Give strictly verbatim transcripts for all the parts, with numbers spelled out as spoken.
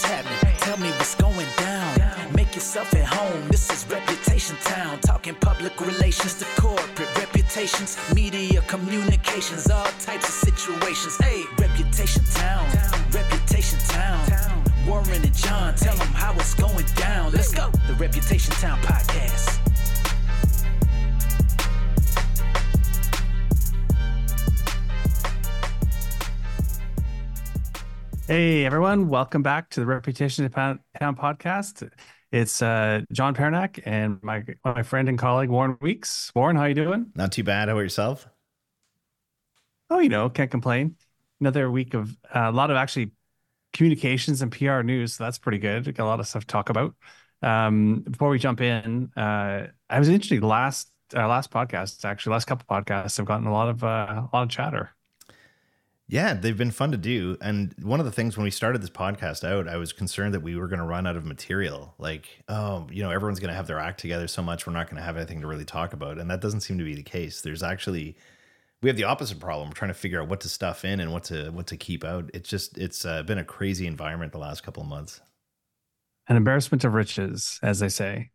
what's happening. Tell me what's going down. Make yourself at home. This is Reputation Town. Talking public relations to corporate reputations, media communications, all types of situations. Hey, Reputation Town. Reputation Town. Warren and John, tell them how it's going down. Let's go. The Reputation Town podcast. Hey everyone, welcome back to the Reputation Town podcast. It's uh, John Pernak and my my friend and colleague Warren Weeks. Warren, how you doing? Not too bad. How about yourself? Oh, you know, can't complain. Another week of uh, a lot of actually communications and P R news. So that's pretty good. Got a lot of stuff to talk about. Um, before we jump in, uh, I was interested. Last uh, last podcast, actually, last couple podcasts, I've gotten a lot of uh, a lot of chatter. Yeah, they've been fun to do. And one of the things when we started this podcast out, I was concerned that we were going to run out of material. Like, oh, you know, everyone's going to have their act together so much, we're not going to have anything to really talk about. And that doesn't seem to be the case. There's actually, we have the opposite problem. We're trying to figure out what to stuff in and what to what to keep out. It's just, it's uh, been a crazy environment the last couple of months. An embarrassment of riches, as they say.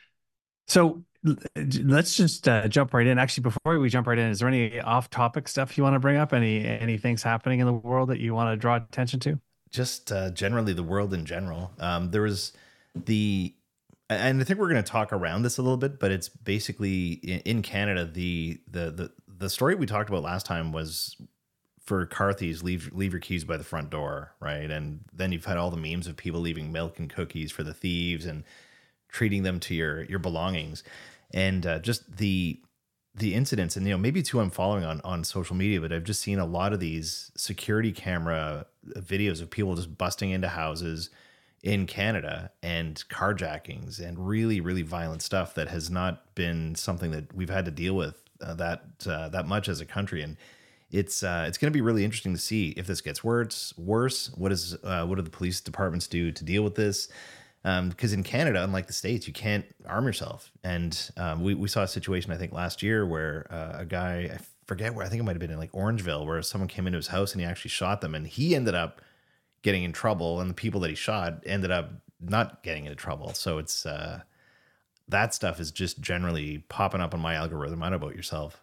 So let's just uh, jump right in. Actually, before we jump right in, is there any off-topic stuff you want to bring up? Any any things happening in the world that you want to draw attention to? Just uh, generally the world in general. Um, there was the, and I think we're going to talk around this a little bit, but it's basically in, in Canada. The, the the the story we talked about last time was for car thieves, leave leave your keys by the front door, right? And then you've had all the memes of people leaving milk and cookies for the thieves and treating them to your your belongings. And uh, just the the incidents, and you know, maybe it's who I'm following on on social media, but I've just seen a lot of these security camera videos of people just busting into houses in Canada and carjackings and really, really violent stuff that has not been something that we've had to deal with uh, that uh, that much as a country. And it's uh, it's going to be really interesting to see if this gets worse. Worse, what is uh, what do the police departments do to deal with this? Um, because in Canada, unlike the States, you can't arm yourself. And um, we, we saw a situation, I think, last year where uh, a guy, I forget where, I think it might have been in like Orangeville, where someone came into his house and he actually shot them. And he ended up getting in trouble. And the people that he shot ended up not getting into trouble. So it's uh, that stuff is just generally popping up on my algorithm. I don't know about yourself.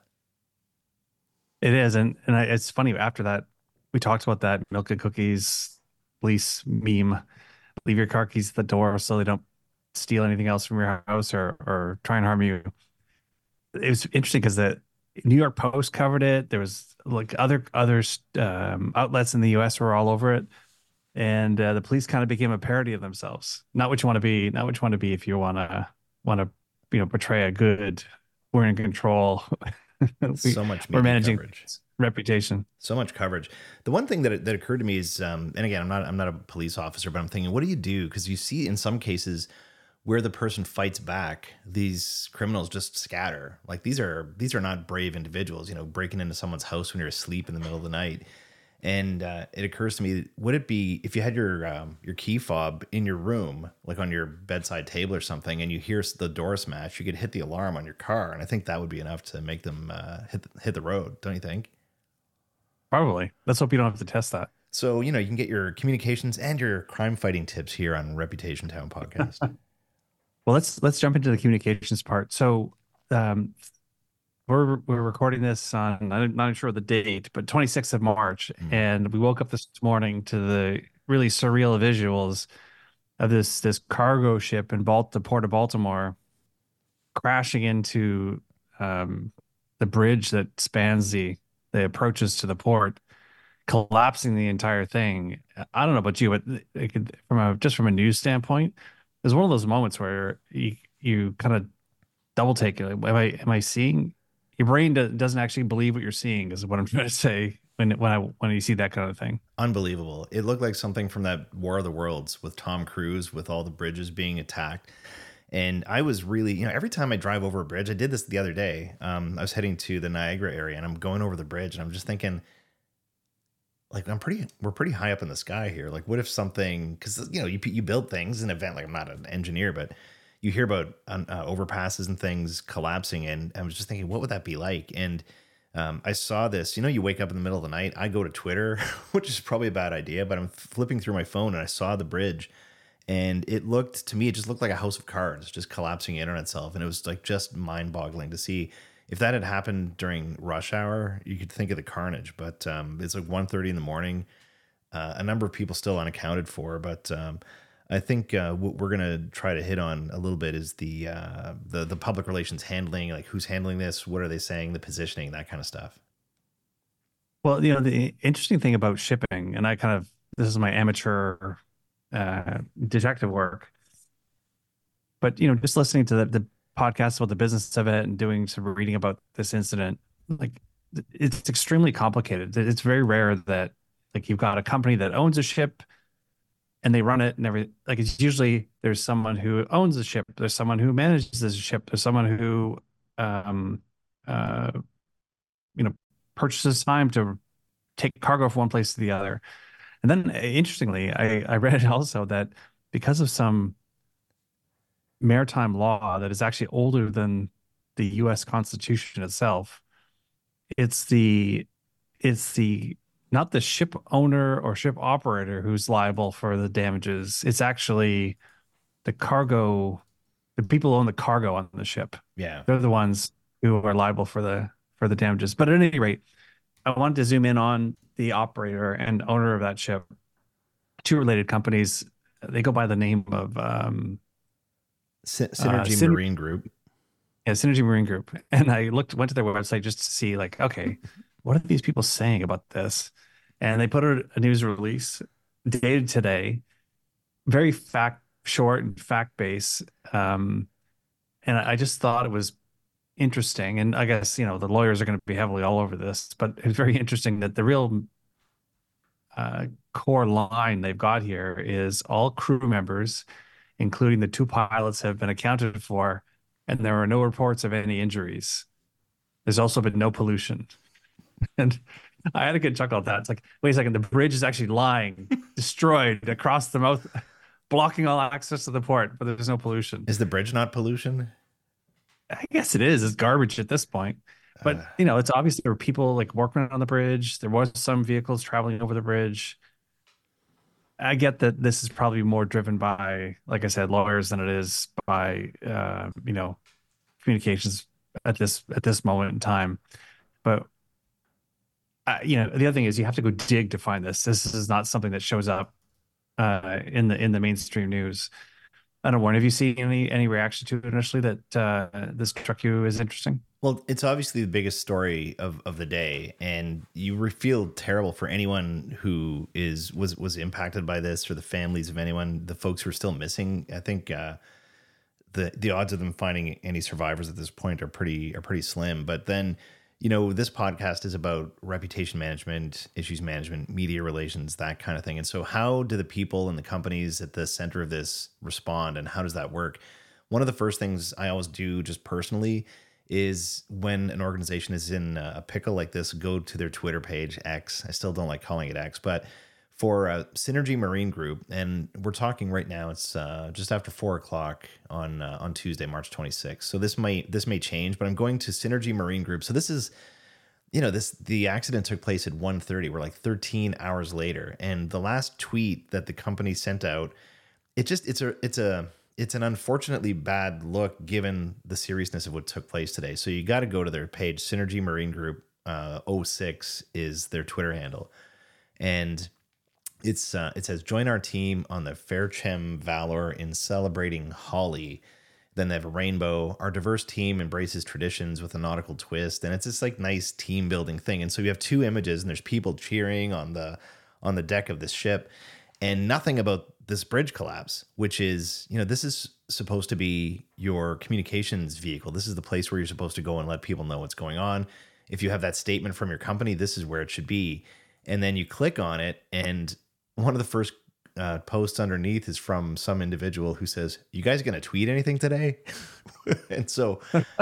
It is. And, and I, it's funny, after that, we talked about that milk and cookies police meme. Leave your car keys at the door so they don't steal anything else from your house or or try and harm you. It was interesting because the New York Post covered it. There was like other other um, outlets in the U S were all over it, and uh, the police kind of became a parody of themselves. Not what you want to be. Not what you want to be if you want to want to you know portray a good. We're in control. we, so much we're managing coverage. Reputation. So much coverage. The one thing that that occurred to me is, um, and again, I'm not I'm not a police officer, but I'm thinking, what do you do? Because you see in some cases where the person fights back, these criminals just scatter. Like these are these are not brave individuals, you know, breaking into someone's house when you're asleep in the middle of the night. And uh, it occurs to me, would it be if you had your um, your key fob in your room, like on your bedside table or something, and you hear the door smash, you could hit the alarm on your car, and I think that would be enough to make them uh, hit the, hit the road, don't you think? Probably. Let's hope you don't have to test that. So, you know, you can get your communications and your crime fighting tips here on Reputation Town podcast. Well, let's let's jump into the communications part. So, um, we're we're recording this on, I'm not sure the date, but twenty-sixth of March, mm. and we woke up this morning to the really surreal visuals of this this cargo ship in Balt- the port of Baltimore crashing into um, the bridge that spans the the approaches to the port, collapsing the entire thing. I don't know about you, but it could, from a just from a news standpoint, it was one of those moments where you you kind of double take it. Am I am I seeing? Your brain do, doesn't actually believe what you're seeing, is what I'm trying to say when when I when you see that kind of thing. Unbelievable. It looked like something from that War of the Worlds with Tom Cruise, with all the bridges being attacked. And I was really, you know, every time I drive over a bridge, I did this the other day. Um, I was heading to the Niagara area and I'm going over the bridge and I'm just thinking, like, I'm pretty, we're pretty high up in the sky here. Like, what if something, because, you know, you you build things in an event, like I'm not an engineer, but you hear about uh, overpasses and things collapsing. And I was just thinking, what would that be like? And Um, I saw this, you know, you wake up in the middle of the night. I go to Twitter, which is probably a bad idea, but I'm flipping through my phone and I saw the bridge, and it looked to me, it just looked like a house of cards just collapsing in on itself. And it was like just mind boggling to see. If that had happened during rush hour, you could think of the carnage, but um, it's like one thirty in the morning. Uh, a number of people still unaccounted for, but um, I think uh, what we're going to try to hit on a little bit is the, uh, the the public relations handling, like who's handling this, what are they saying, the positioning, that kind of stuff. Well, you know, the interesting thing about shipping, and I kind of, this is my amateur uh, detective work, but, you know, just listening to the, the podcast about the business of it and doing some reading about this incident, like it's extremely complicated. It's very rare that like you've got a company that owns a ship and they run it and everything. Like it's usually there's someone who owns the ship, there's someone who manages the ship, there's someone who um uh you know purchases time to take cargo from one place to the other. And then interestingly, I I read also that because of some maritime law that is actually older than the U S Constitution itself, it's the it's the not the ship owner or ship operator who's liable for the damages. It's actually the cargo, the people who own the cargo on the ship. Yeah, They're the ones who are liable for the for the damages. But at any rate, I wanted to zoom in on the operator and owner of that ship. Two related companies. They go by the name of um, Sy- Synergy uh, Syn- Marine Group. Yeah, Synergy Marine Group. And I looked, went to their website just to see, like, okay, what are these people saying about this? And they put out a news release dated today, very fact short and fact based. Um, and I just thought it was interesting. And I guess, you know, the lawyers are going to be heavily all over this, but it's very interesting that the real uh, core line they've got here is all crew members, including the two pilots, have been accounted for, and there are no reports of any injuries. There's also been no pollution. And I had a good chuckle at that. It's like, wait a second, the bridge is actually lying, destroyed across the mouth, blocking all access to the port, but there's no pollution. Is the bridge not pollution? I guess it is. It's garbage at this point. But, uh, you know, it's obvious there were people like working on the bridge. There was some vehicles traveling over the bridge. I get that this is probably more driven by, like I said, lawyers than it is by, uh, you know, communications at this at this moment in time. But, uh, you know, the other thing is you have to go dig to find this. This is not something that shows up uh, in the in the mainstream news. I don't know, Warren, have you seen any any reaction to it initially that uh, this struck you as interesting? Well, it's obviously the biggest story of, of the day, and you re- feel terrible for anyone who is was was impacted by this, or the families of anyone, the folks who are still missing. I think uh, the the odds of them finding any survivors at this point are pretty are pretty slim. But then, you know, this podcast is about reputation management, issues management, media relations, that kind of thing. And so how do the people and the companies at the center of this respond, and how does that work? One of the first things I always do just personally is when an organization is in a pickle like this, go to their Twitter page, X. I still don't like calling it X, but for uh, Synergy Marine Group, and we're talking right now, it's uh, just after four o'clock on uh, on Tuesday, March twenty-sixth. So this might this may change, but I'm going to Synergy Marine Group. So this is, you know, this the accident took place at one thirty. We're like thirteen hours later, and the last tweet that the company sent out, it just it's a it's a it's an unfortunately bad look given the seriousness of what took place today. So you got to go to their page. Synergy Marine Group uh, oh six is their Twitter handle, and It's uh, it says, join our team on the Fairchem Valor in celebrating Holly. Then they have a rainbow. Our diverse team embraces traditions with a nautical twist. And it's this like nice team building thing. And so you have two images, and there's people cheering on the on the deck of this ship, and nothing about this bridge collapse, which is, you know, this is supposed to be your communications vehicle. This is the place where you're supposed to go and let people know what's going on. If you have that statement from your company, this is where it should be. And then you click on it, and one of the first uh, posts underneath is from some individual who says, "You guys going to tweet anything today?" And so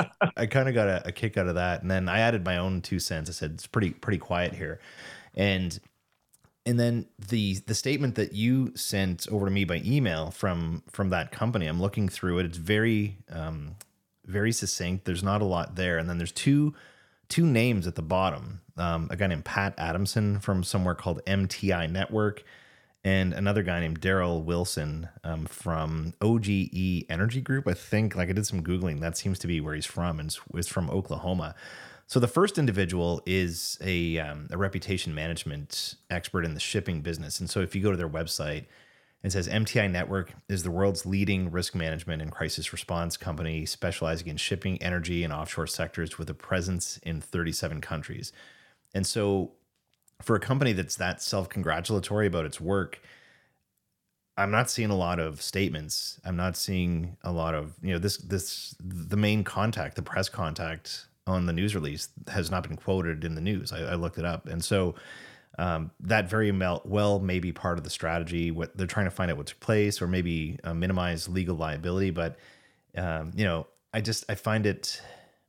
I kind of got a, a kick out of that. And then I added my own two cents. I said, it's pretty, pretty quiet here. And, and then the, the statement that you sent over to me by email from, from that company, I'm looking through it. It's very, um, very succinct. There's not a lot there. And then there's two two names at the bottom. Um, a guy named Pat Adamson from somewhere called M T I Network, and another guy named Daryl Wilson um, from O G E Energy Group. I think, like I did some Googling, that seems to be where he's from, and is from Oklahoma. So the first individual is a, um, a reputation management expert in the shipping business. And so if you go to their website, it says M T I Network is the world's leading risk management and crisis response company specializing in shipping, energy, and offshore sectors with a presence in thirty-seven countries. And so for a company that's that self-congratulatory about its work, I'm not seeing a lot of statements. I'm not seeing a lot of, you know, this, this, the main contact, the press contact on the news release has not been quoted in the news. I, I looked it up. And so um, that very well may be part of the strategy. What they're trying to find out what took place, or maybe uh, minimize legal liability. But, um, you know, I just, I find it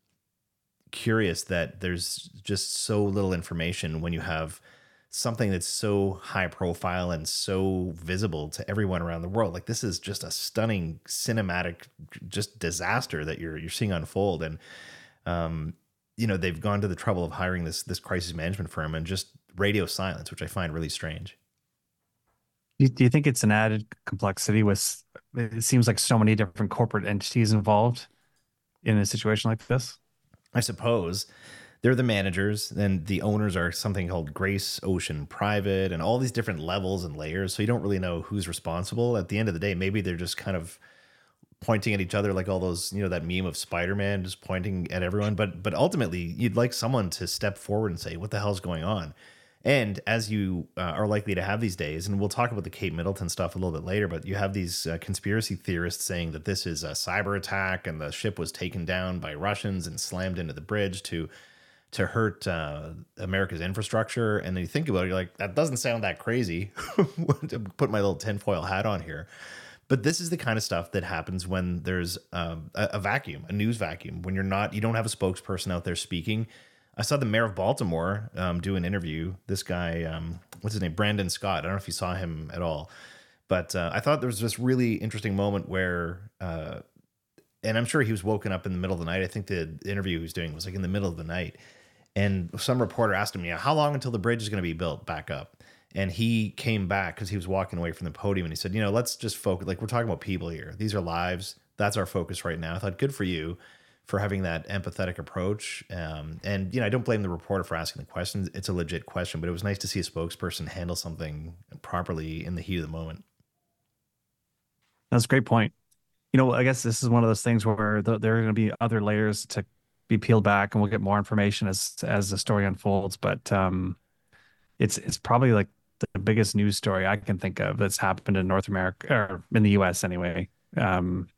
curious that there's just so little information when you have something that's so high profile and so visible to everyone around the world. Like, this is just a stunning cinematic just disaster that you're you're seeing unfold. And um, you know, they've gone to the trouble of hiring this this crisis management firm and just radio silence, which I find really strange. Do you, do you think it's an added complexity with, it seems like so many different corporate entities involved in a situation like this? I suppose they're the managers, and the owners are something called Grace Ocean Private, and all these different levels and layers. So you don't really know who's responsible. At the end of the day, maybe they're just kind of pointing at each other, like all those, you know, that meme of Spider-Man just pointing at everyone. But but ultimately, you'd like someone to step forward and say, what the hell's going on? And as you uh, are likely to have these days, and we'll talk about the Kate Middleton stuff a little bit later, but you have these uh, conspiracy theorists saying that this is a cyber attack and the ship was taken down by Russians and slammed into the bridge to to hurt uh, America's infrastructure. And then you think about it, you're like, that doesn't sound that crazy. To put my little tinfoil hat on here. But this is the kind of stuff that happens when there's um, a, a vacuum, a news vacuum, when you're not, you don't have a spokesperson out there speaking. I saw the mayor of Baltimore um, do an interview. This guy, um, what's his name? Brandon Scott. I don't know if you saw him at all, but uh, I thought there was this really interesting moment where, uh, and I'm sure he was woken up in the middle of the night. I think the interview he was doing was like in the middle of the night. And some reporter asked him, yeah, how long until the bridge is going to be built back up? And he came back because he was walking away from the podium, and he said, you know, let's just focus. Like, we're talking about people here. These are lives. That's our focus right now. I thought, good for you for having that empathetic approach. Um, and, you know, I don't blame the reporter for asking the question. It's a legit question, but it was nice to see a spokesperson handle something properly in the heat of the moment. That's a great point. You know, I guess this is one of those things where th- there are going to be other layers to be peeled back, and we'll get more information as as the story unfolds. But um, it's it's probably like the biggest news story I can think of that's happened in North America, or in the U S anyway. Um,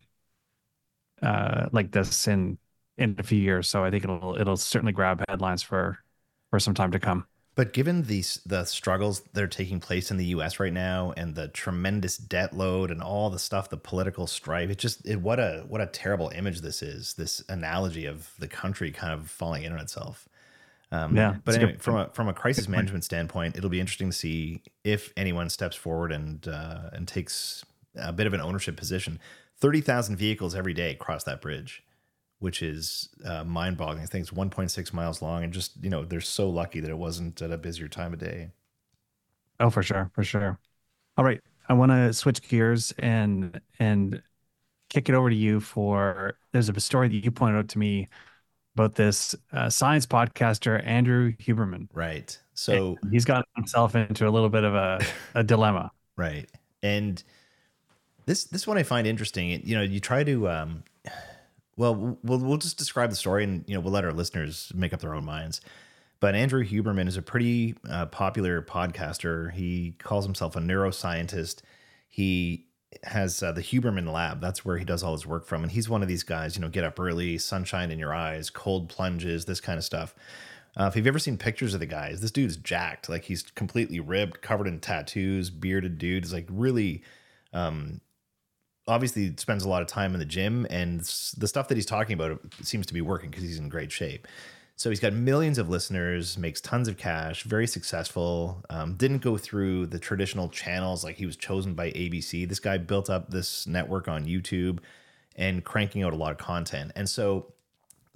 uh, like this in in a few years. So I think it'll it'll certainly grab headlines for for some time to come. But given these the struggles that are taking place in the U S right now, and the tremendous debt load and all the stuff, the political strife, it just it what a what a terrible image this is. This analogy of the country kind of falling in on itself. Um, yeah, but anyway, from a from a crisis management standpoint, it'll be interesting to see if anyone steps forward and uh, and takes a bit of an ownership position. Thirty thousand vehicles every day cross that bridge, which is uh, mind-boggling. I think it's one point six miles long, and just, you know, they're so lucky that it wasn't at a busier time of day. Oh, for sure, for sure. All right, I want to switch gears and and kick it over to you for. There's a story that you pointed out to me about this uh, science podcaster Andrew Huberman. Right. So and he's got himself into a little bit of a, a dilemma. Right. And this this one I find interesting. You know, you try to. Um, Well, we'll we'll just describe the story, and, you know, we'll let our listeners make up their own minds. But Andrew Huberman is a pretty uh, popular podcaster. He calls himself a neuroscientist. He has uh, the Huberman Lab. That's where he does all his work from. And he's one of these guys, you know, get up early, sunshine in your eyes, cold plunges, this kind of stuff. Uh, if you've ever seen pictures of the guys, this dude's jacked. Like, he's completely ripped, covered in tattoos, bearded dude. He's like really... Um, obviously spends a lot of time in the gym, and the stuff that he's talking about seems to be working because he's in great shape. So he's got millions of listeners, makes tons of cash, very successful. Um, didn't go through the traditional channels. Like, he was chosen by A B C. This guy built up this network on YouTube and cranking out a lot of content. And so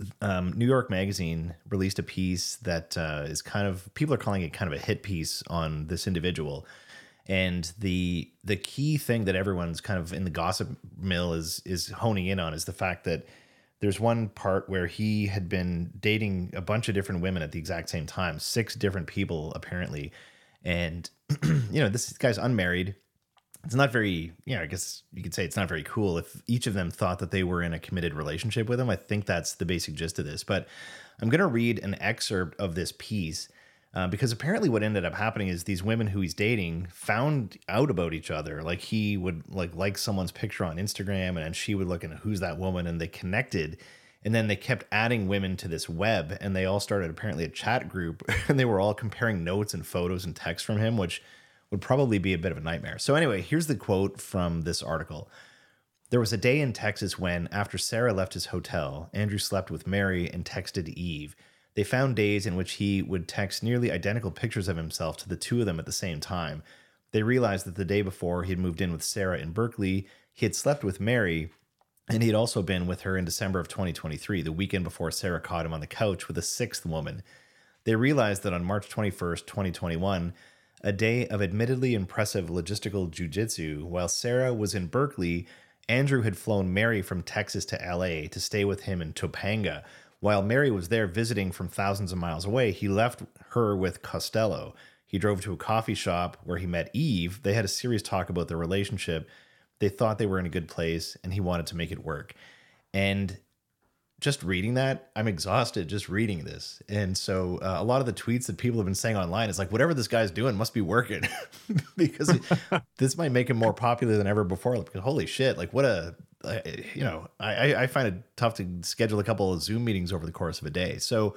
um, New York Magazine released a piece that uh, is kind of, people are calling it kind of a hit piece on this individual. And the the key thing that everyone's kind of in the gossip mill is is honing in on is the fact that there's one part where he had been dating a bunch of different women at the exact same time, six different people apparently. And, you know, this guy's unmarried. It's not very, you know, I guess you could say it's not very cool if each of them thought that they were in a committed relationship with him. I think that's the basic gist of this. But I'm going to read an excerpt of this piece uh, because apparently what ended up happening is these women who he's dating found out about each other. Like he would like like someone's picture on Instagram and then she would look and who's that woman, and they connected. And then they kept adding women to this web, and they all started apparently a chat group, and they were all comparing notes and photos and texts from him, which would probably be a bit of a nightmare. So anyway, here's the quote from this article. There was a day in Texas when, after Sarah left his hotel, Andrew slept with Mary and texted Eve. They found days in which he would text nearly identical pictures of himself to the two of them at the same time. They realized that the day before he had moved in with Sarah in Berkeley, he had slept with Mary, and he had also been with her in December of twenty twenty-three, the weekend before Sarah caught him on the couch with a sixth woman. They realized that on March twenty-first, twenty twenty-one, a day of admittedly impressive logistical jujitsu, while Sarah was in Berkeley, Andrew had flown Mary from Texas to L A to stay with him in Topanga. While Mary was there visiting from thousands of miles away, he left her with Costello. He drove to a coffee shop where he met Eve. They had a serious talk about their relationship. They thought they were in a good place, and he wanted to make it work. And just reading that, I'm exhausted just reading this. And so uh, a lot of the tweets that people have been saying online is like, whatever this guy's doing must be working because this might make him more popular than ever before. Because holy shit, like what a, uh, you know, I, I find it tough to schedule a couple of Zoom meetings over the course of a day. So,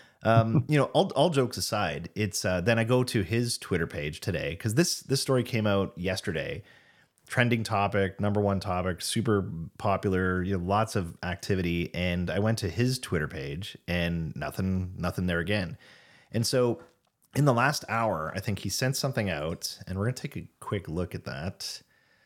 um, you know, all, all jokes aside, it's uh, then I go to his Twitter page today because this, this story came out yesterday. Trending topic, number one topic, super popular, you know, lots of activity. And I went to his Twitter page and nothing, nothing there again. And so in the last hour, I think he sent something out, and we're going to take a quick look at that.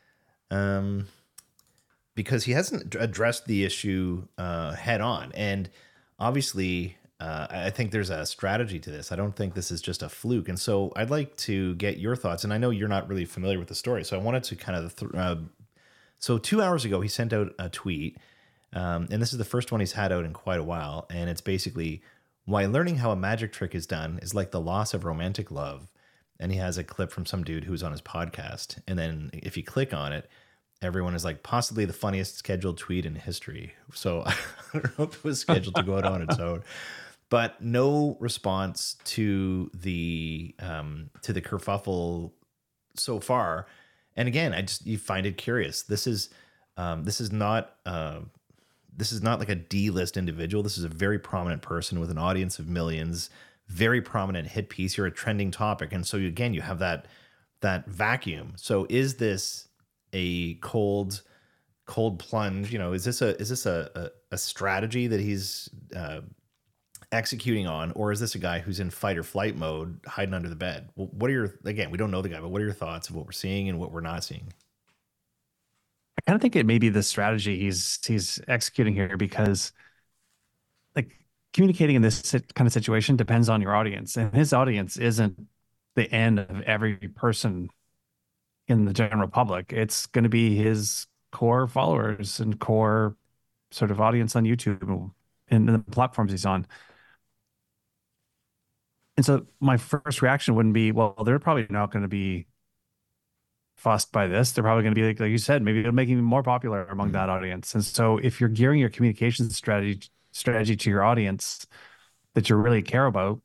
Um, because he hasn't addressed the issue uh, head on. And obviously, Uh, I think there's a strategy to this. I don't think this is just a fluke. And so I'd like to get your thoughts. And I know you're not really familiar with the story, so I wanted to kind of... Th- uh, so two hours ago, he sent out a tweet, um, and this is the first one he's had out in quite a while. And it's basically, why learning how a magic trick is done is like the loss of romantic love. And he has a clip from some dude who's on his podcast. And then if you click on it, everyone is like, possibly the funniest scheduled tweet in history. So I don't know if it was scheduled to go out on its own. But no response to the um, to the kerfuffle so far. And again, I just you find it curious. This is um, this is not uh, this is not like a D-list individual. This is a very prominent person with an audience of millions. Very prominent hit piece. You're a trending topic, and so again, you have that that vacuum. So is this a cold cold plunge? You know, is this a is this a a, a strategy that he's uh, executing on, or is this a guy who's in fight or flight mode hiding under the bed? Well, what are your, again, we don't know the guy, but what are your thoughts of what we're seeing and what we're not seeing? I kind of think it may be the strategy he's he's executing here, because like communicating in this kind of situation depends on your audience, and his audience isn't the end of every person in the general public. It's going to be his core followers and core sort of audience on YouTube and the platforms he's on. And so my first reaction wouldn't be, well, they're probably not going to be fussed by this. They're probably going to be like, like you said, maybe it'll make him more popular among that audience. And so if you're gearing your communication strategy strategy to your audience that you really care about,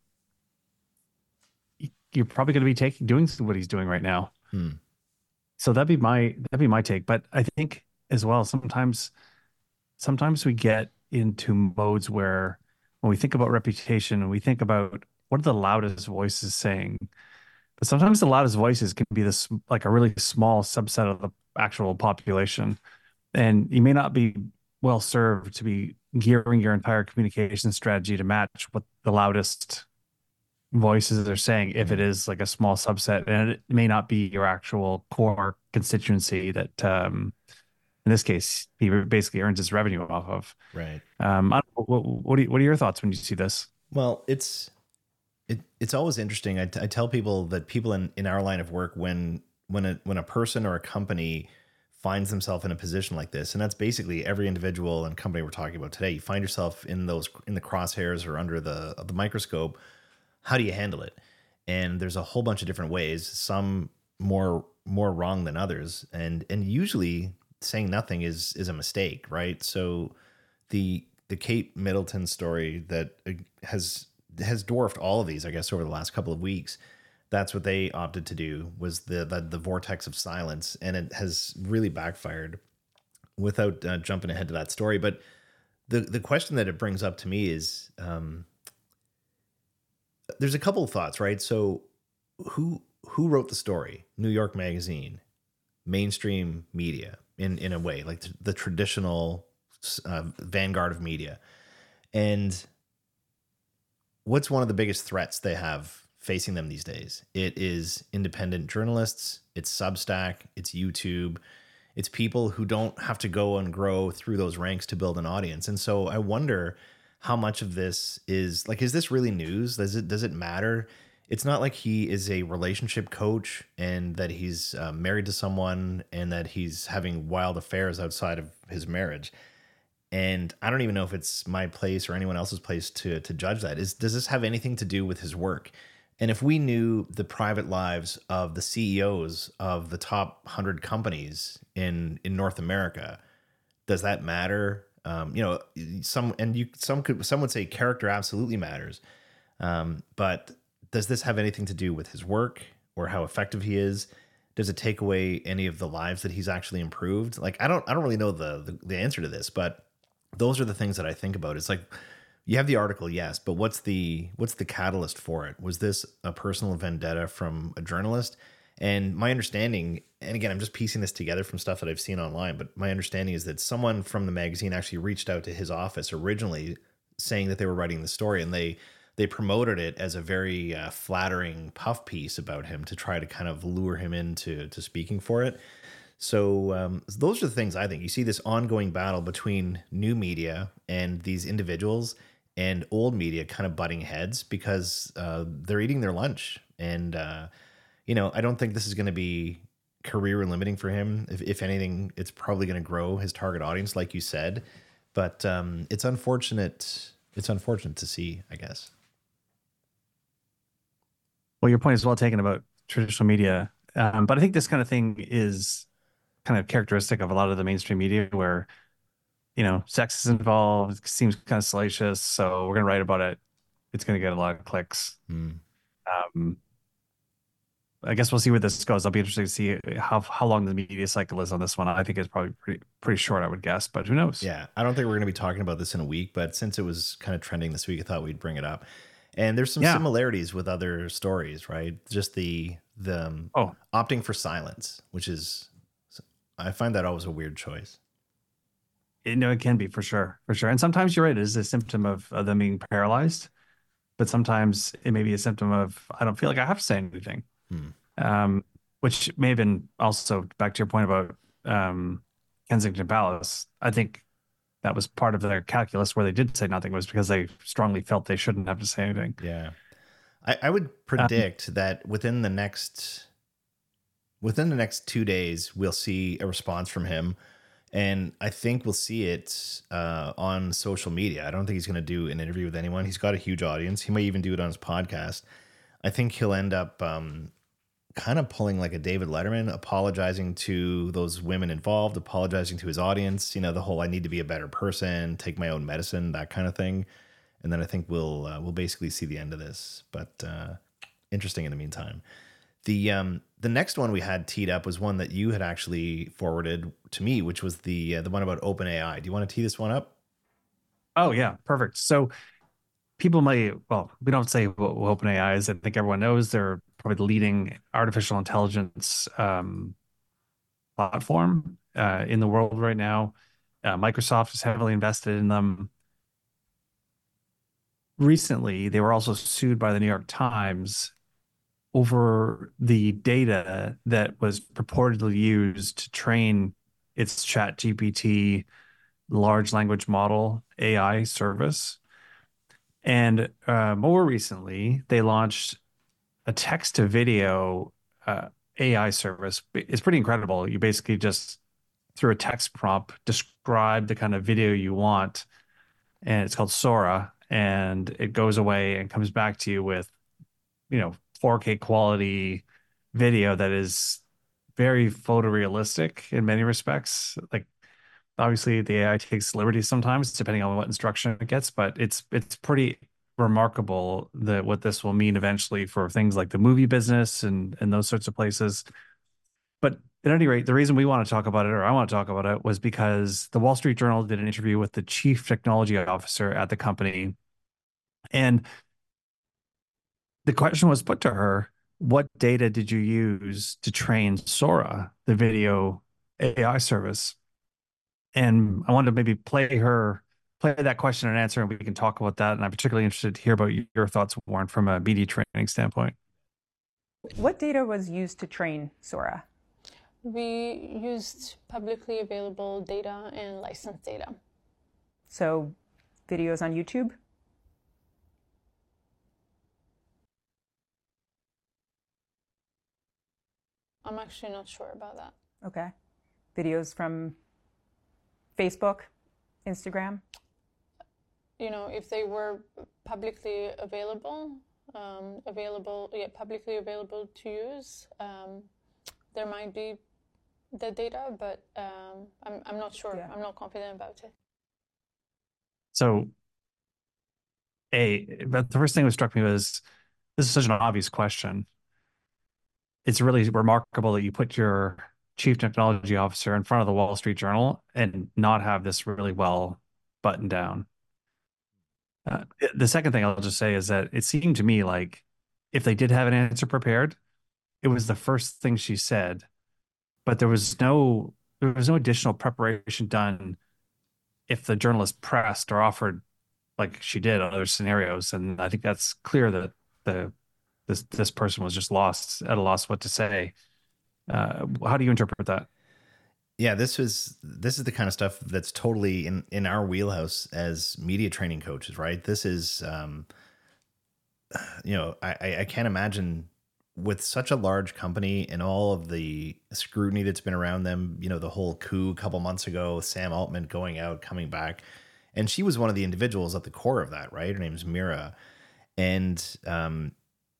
you're probably going to be taking doing what he's doing right now. Hmm. So that'd be my that'd be my take. But I think as well, sometimes sometimes we get into modes where when we think about reputation and we think about what are the loudest voices saying, but sometimes the loudest voices can be this like a really small subset of the actual population, and you may not be well served to be gearing your entire communication strategy to match what the loudest voices are saying if it is like a small subset, and it may not be your actual core constituency that um in this case, he basically earns his revenue off of. Right. Um, I don't, what, what, are, what are your thoughts when you see this? Well, it's it, it's always interesting. I, t- I tell people that people in, in our line of work, when when a when a person or a company finds themselves in a position like this, and that's basically every individual and company we're talking about today, you find yourself in those in the crosshairs or under the the microscope. How do you handle it? And there's a whole bunch of different ways, some more more wrong than others, and and usually saying nothing is is a mistake, right? So the the Kate Middleton story that has has dwarfed all of these, I guess, over the last couple of weeks. That's what they opted to do, was the the, the vortex of silence, and it has really backfired. Without uh, jumping ahead to that story, but the the question that it brings up to me is, um, there's a couple of thoughts, right? So who who wrote the story? New York Magazine, mainstream media, in in a way, like the, the traditional uh, vanguard of media. And what's one of the biggest threats they have facing them these days? It is independent journalists, it's Substack, it's YouTube, it's people who don't have to go and grow through those ranks to build an audience. And so I wonder how much of this is like, is this really news? Does it does it matter? It's not like he is a relationship coach and that he's uh, married to someone and that he's having wild affairs outside of his marriage. And I don't even know if it's my place or anyone else's place to to judge that. Is does this have anything to do with his work? And if we knew the private lives of the C E Os of the top one hundred companies in in North America, does that matter? Um, you know, some and you some could some would say character absolutely matters, um, but does this have anything to do with his work or how effective he is? Does it take away any of the lives that he's actually improved? Like, I don't I don't really know the the, the answer to this, but those are the things that I think about. It's like, you have the article, yes, but what's the what's the catalyst for it? Was this a personal vendetta from a journalist? And my understanding, and again, I'm just piecing this together from stuff that I've seen online, but my understanding is that someone from the magazine actually reached out to his office originally saying that they were writing the story, and they they promoted it as a very uh, flattering puff piece about him to try to kind of lure him into to speaking for it. So um, those are the things I think. You see this ongoing battle between new media and these individuals and old media kind of butting heads because uh, they're eating their lunch. And, uh, you know, I don't think this is going to be career limiting for him. If, if anything, it's probably going to grow his target audience, like you said. But um, it's unfortunate. It's unfortunate to see, I guess. Well, your point is well taken about traditional media. Um, but I think this kind of thing is kind of characteristic of a lot of the mainstream media where, you know, sex is involved, it seems kind of salacious, so we're going to write about it. It's going to get a lot of clicks. Mm. Um, I guess we'll see where this goes. I'll be interested to see how how long the media cycle is on this one. I think it's probably pretty pretty short, I would guess, but who knows? Yeah, I don't think we're going to be talking about this in a week, but since it was kind of trending this week, I thought we'd bring it up. And there's some yeah. similarities with other stories, right? Just the the um, oh. opting for silence, which is, I find that always a weird choice. You know, it can be for sure, for sure. And sometimes you're right, it is a symptom of, of them being paralyzed, but sometimes it may be a symptom of, I don't feel like I have to say anything. Hmm. Um, which may have been also back to your point about um, Kensington Palace. I think that was part of their calculus where they did say nothing was because they strongly felt they shouldn't have to say anything. Yeah. I, I would predict um, that within the next within the next two days, we'll see a response from him. And I think we'll see it uh, on social media. I don't think he's going to do an interview with anyone. He's got a huge audience. He may even do it on his podcast. I think he'll end up um, kind of pulling like a David Letterman, apologizing to those women involved, apologizing to his audience. You know, the whole "I need to be a better person, take my own medicine," that kind of thing. And then I think we'll uh, we'll basically see the end of this. But uh, interesting in the meantime. The um the next one we had teed up was one that you had actually forwarded to me, which was the uh, the one about OpenAI. Do you want to tee this one up? Oh yeah, perfect. So people might, well, we don't say what OpenAI is. I think everyone knows they're probably the leading artificial intelligence um, platform uh, in the world right now. Uh, Microsoft is heavily invested in them. Recently, they were also sued by the New York Times over the data that was purportedly used to train its ChatGPT large language model A I service. And uh, more recently, they launched a text to video uh, A I service. It's pretty incredible. You basically just, through a text prompt, describe the kind of video you want, and it's called Sora, and it goes away and comes back to you with, you know, four K quality video that is very photorealistic in many respects. Like, obviously the A I takes liberties sometimes depending on what instruction it gets, but it's it's pretty remarkable that what this will mean eventually for things like the movie business and and those sorts of places. But at any rate, the reason we want to talk about it, or I want to talk about it, was because the Wall Street Journal did an interview with the chief technology officer at the company. And the question was put to her, what data did you use to train Sora, the video A I service? And I wanted to maybe play her, play that question and answer, and we can talk about that. And I'm particularly interested to hear about your thoughts, Warren, from a media training standpoint. What data was used to train Sora? We used publicly available data and licensed data. So videos on YouTube? I'm actually not sure about that. Okay. Videos from Facebook, Instagram? You know, if they were publicly available, um, available, yeah, publicly available to use, um, there might be the data, but um, I'm I'm not sure. Yeah. I'm not confident about it. So, a but the first thing that struck me was this is such an obvious question. It's really remarkable that you put your chief technology officer in front of the Wall Street Journal and not have this really well buttoned down. Uh, the second thing I'll just say is that it seemed to me like if they did have an answer prepared, it was the first thing she said, but there was no there was no additional preparation done if the journalist pressed or offered like she did on other scenarios. And I think that's clear that the this this person was just lost at a loss what to say. Uh, how do you interpret that? Yeah, this was this is the kind of stuff that's totally in, in our wheelhouse as media training coaches, right? This is, um, you know, I, I can't imagine with such a large company and all of the scrutiny that's been around them, you know, the whole coup a couple months ago, Sam Altman going out, coming back. And she was one of the individuals at the core of that, right? Her name's Mira. And um,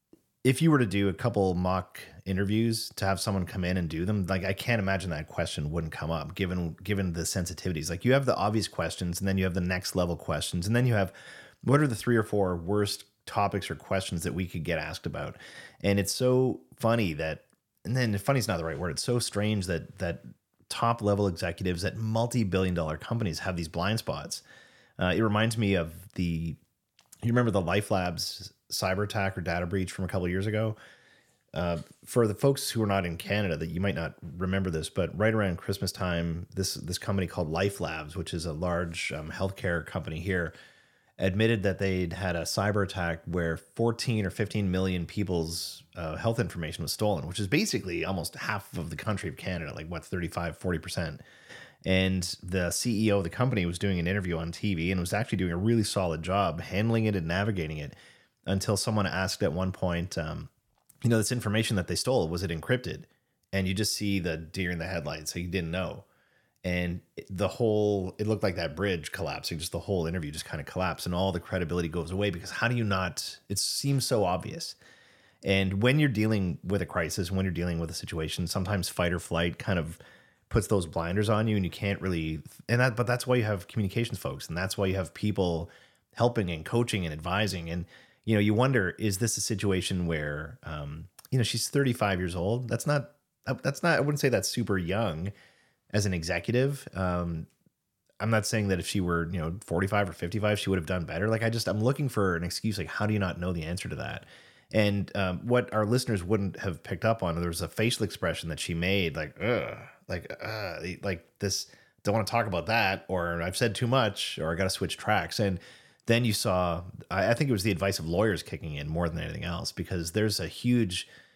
if you were to do a couple mock interviews to have someone come in and do them, like I can't imagine that question wouldn't come up given given the sensitivities. Like you have the obvious questions and then you have the next level questions. And then you have what are the three or four worst topics or questions that we could get asked about. And it's so funny that, and then funny is not the right word. It's so strange that that top level executives at multi-billion dollar companies have these blind spots. Uh, it reminds me of the, you remember the Life Labs cyber attack or data breach from a couple of years ago? Uh, for the folks who are not in Canada, that you might not remember this, but right around Christmas time, this this company called Life Labs, which is a large um, healthcare company here, admitted that they'd had a cyber attack where fourteen or fifteen million people's uh, health information was stolen, which is basically almost half of the country of Canada, like what, thirty-five, forty percent. And the C E O of the company was doing an interview on T V and was actually doing a really solid job handling it and navigating it until someone asked at one point, um, you know, this information that they stole, was it encrypted? And you just see the deer in the headlights. So he didn't know. And the whole, it looked like that bridge collapsing, just the whole interview just kind of collapsed and all the credibility goes away because how do you not, it seems so obvious. And when you're dealing with a crisis, when you're dealing with a situation, sometimes fight or flight kind of puts those blinders on you and you can't really, and that, but that's why you have communications folks. And that's why you have people helping and coaching and advising. And, you know, you wonder, is this a situation where, um, you know, she's thirty-five years old. That's not, that's not, I wouldn't say that's super young as an executive. Um, I'm not saying that if she were, you know, forty-five or fifty-five, she would have done better. Like, I just, I'm looking for an excuse. Like, how do you not know the answer to that? And um, what our listeners wouldn't have picked up on, there was a facial expression that she made, like, ugh, like, uh, like this, don't want to talk about that, or I've said too much, or I got to switch tracks. And then you saw, I, I think it was the advice of lawyers kicking in more than anything else, because there's a huge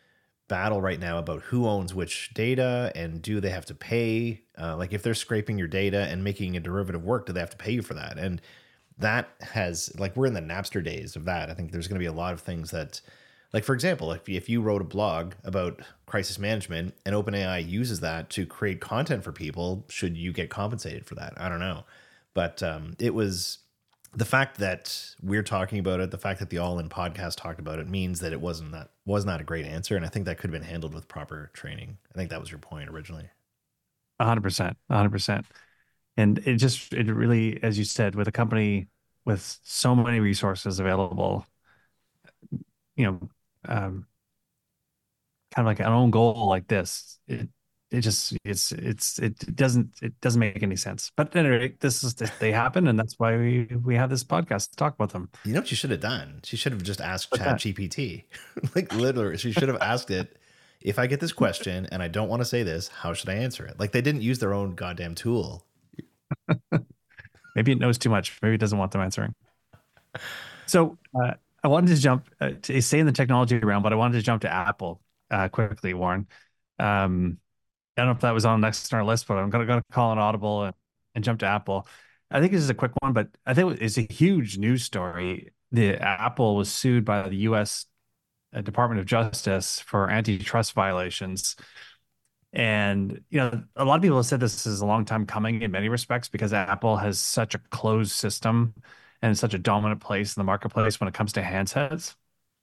battle right now about who owns which data and do they have to pay? Uh, like if they're scraping your data and making a derivative work, do they have to pay you for that? And that has, like, we're in the Napster days of that. I think there's going to be a lot of things that, like, for example, if, if you wrote a blog about crisis management and OpenAI uses that to create content for people, should you get compensated for that? I don't know. But um, it was the fact that we're talking about it, the fact that the All In podcast talked about it means that it wasn't that was not a great answer. And I think that could have been handled with proper training. I think that was your point originally. A hundred percent, a hundred percent. And it just, it really, as you said, with a company with so many resources available, you know, um, kind of like an own goal like this, it, it just, it's, it's, it doesn't, it doesn't make any sense. But anyway, this is, they happen. And that's why we, we have this podcast to talk about them. You know what you should have done? She should have just asked What's that? ChatGPT. Like literally, she should have asked it, if I get this question and I don't want to say this, how should I answer it? Like they didn't use their own goddamn tool. Maybe it knows too much. Maybe it doesn't want them answering. So uh, I wanted to jump uh, to stay in the technology realm, but I wanted to jump to Apple uh, quickly, Warren. Um, I don't know if that was on next on our list, but I'm going to call an audible and, and jump to Apple. I think this is a quick one, but I think it's a huge news story. The Apple was sued by the U S Department of Justice for antitrust violations. And, you know, a lot of people have said this is a long time coming in many respects because Apple has such a closed system and such a dominant place in the marketplace when it comes to handsets.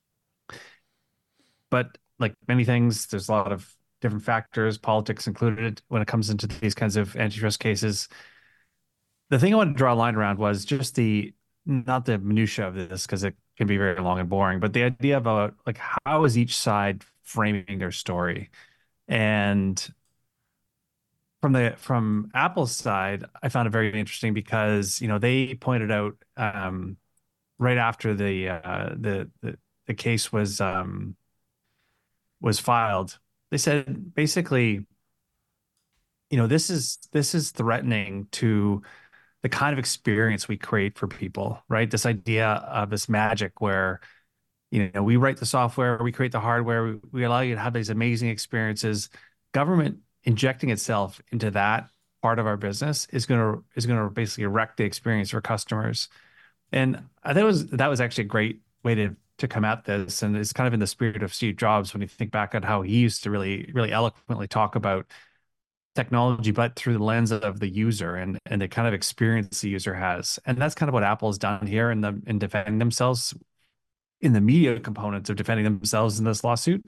But like many things, there's a lot of different factors, politics included, when it comes into these kinds of antitrust cases. The thing I wanted to draw a line around was just the, not the minutia of this, because it can be very long and boring, but the idea about like, how is each side framing their story? And from the from Apple's side, I found it very interesting because, you know, they pointed out um, right after the, uh, the the the case was um, was filed, they said basically, you know, this is this is threatening to the kind of experience we create for people, right? This idea of this magic where, you know, we write the software, we create the hardware, we, we allow you to have these amazing experiences. Government injecting itself into that part of our business is going to is going to basically wreck the experience for customers. And I think it was that was actually a great way to to come at this, and it's kind of in the spirit of Steve Jobs when you think back on how he used to really really eloquently talk about technology, but through the lens of the user and and the kind of experience the user has. And that's kind of what Apple has done here in the in defending themselves in the media components of defending themselves in this lawsuit.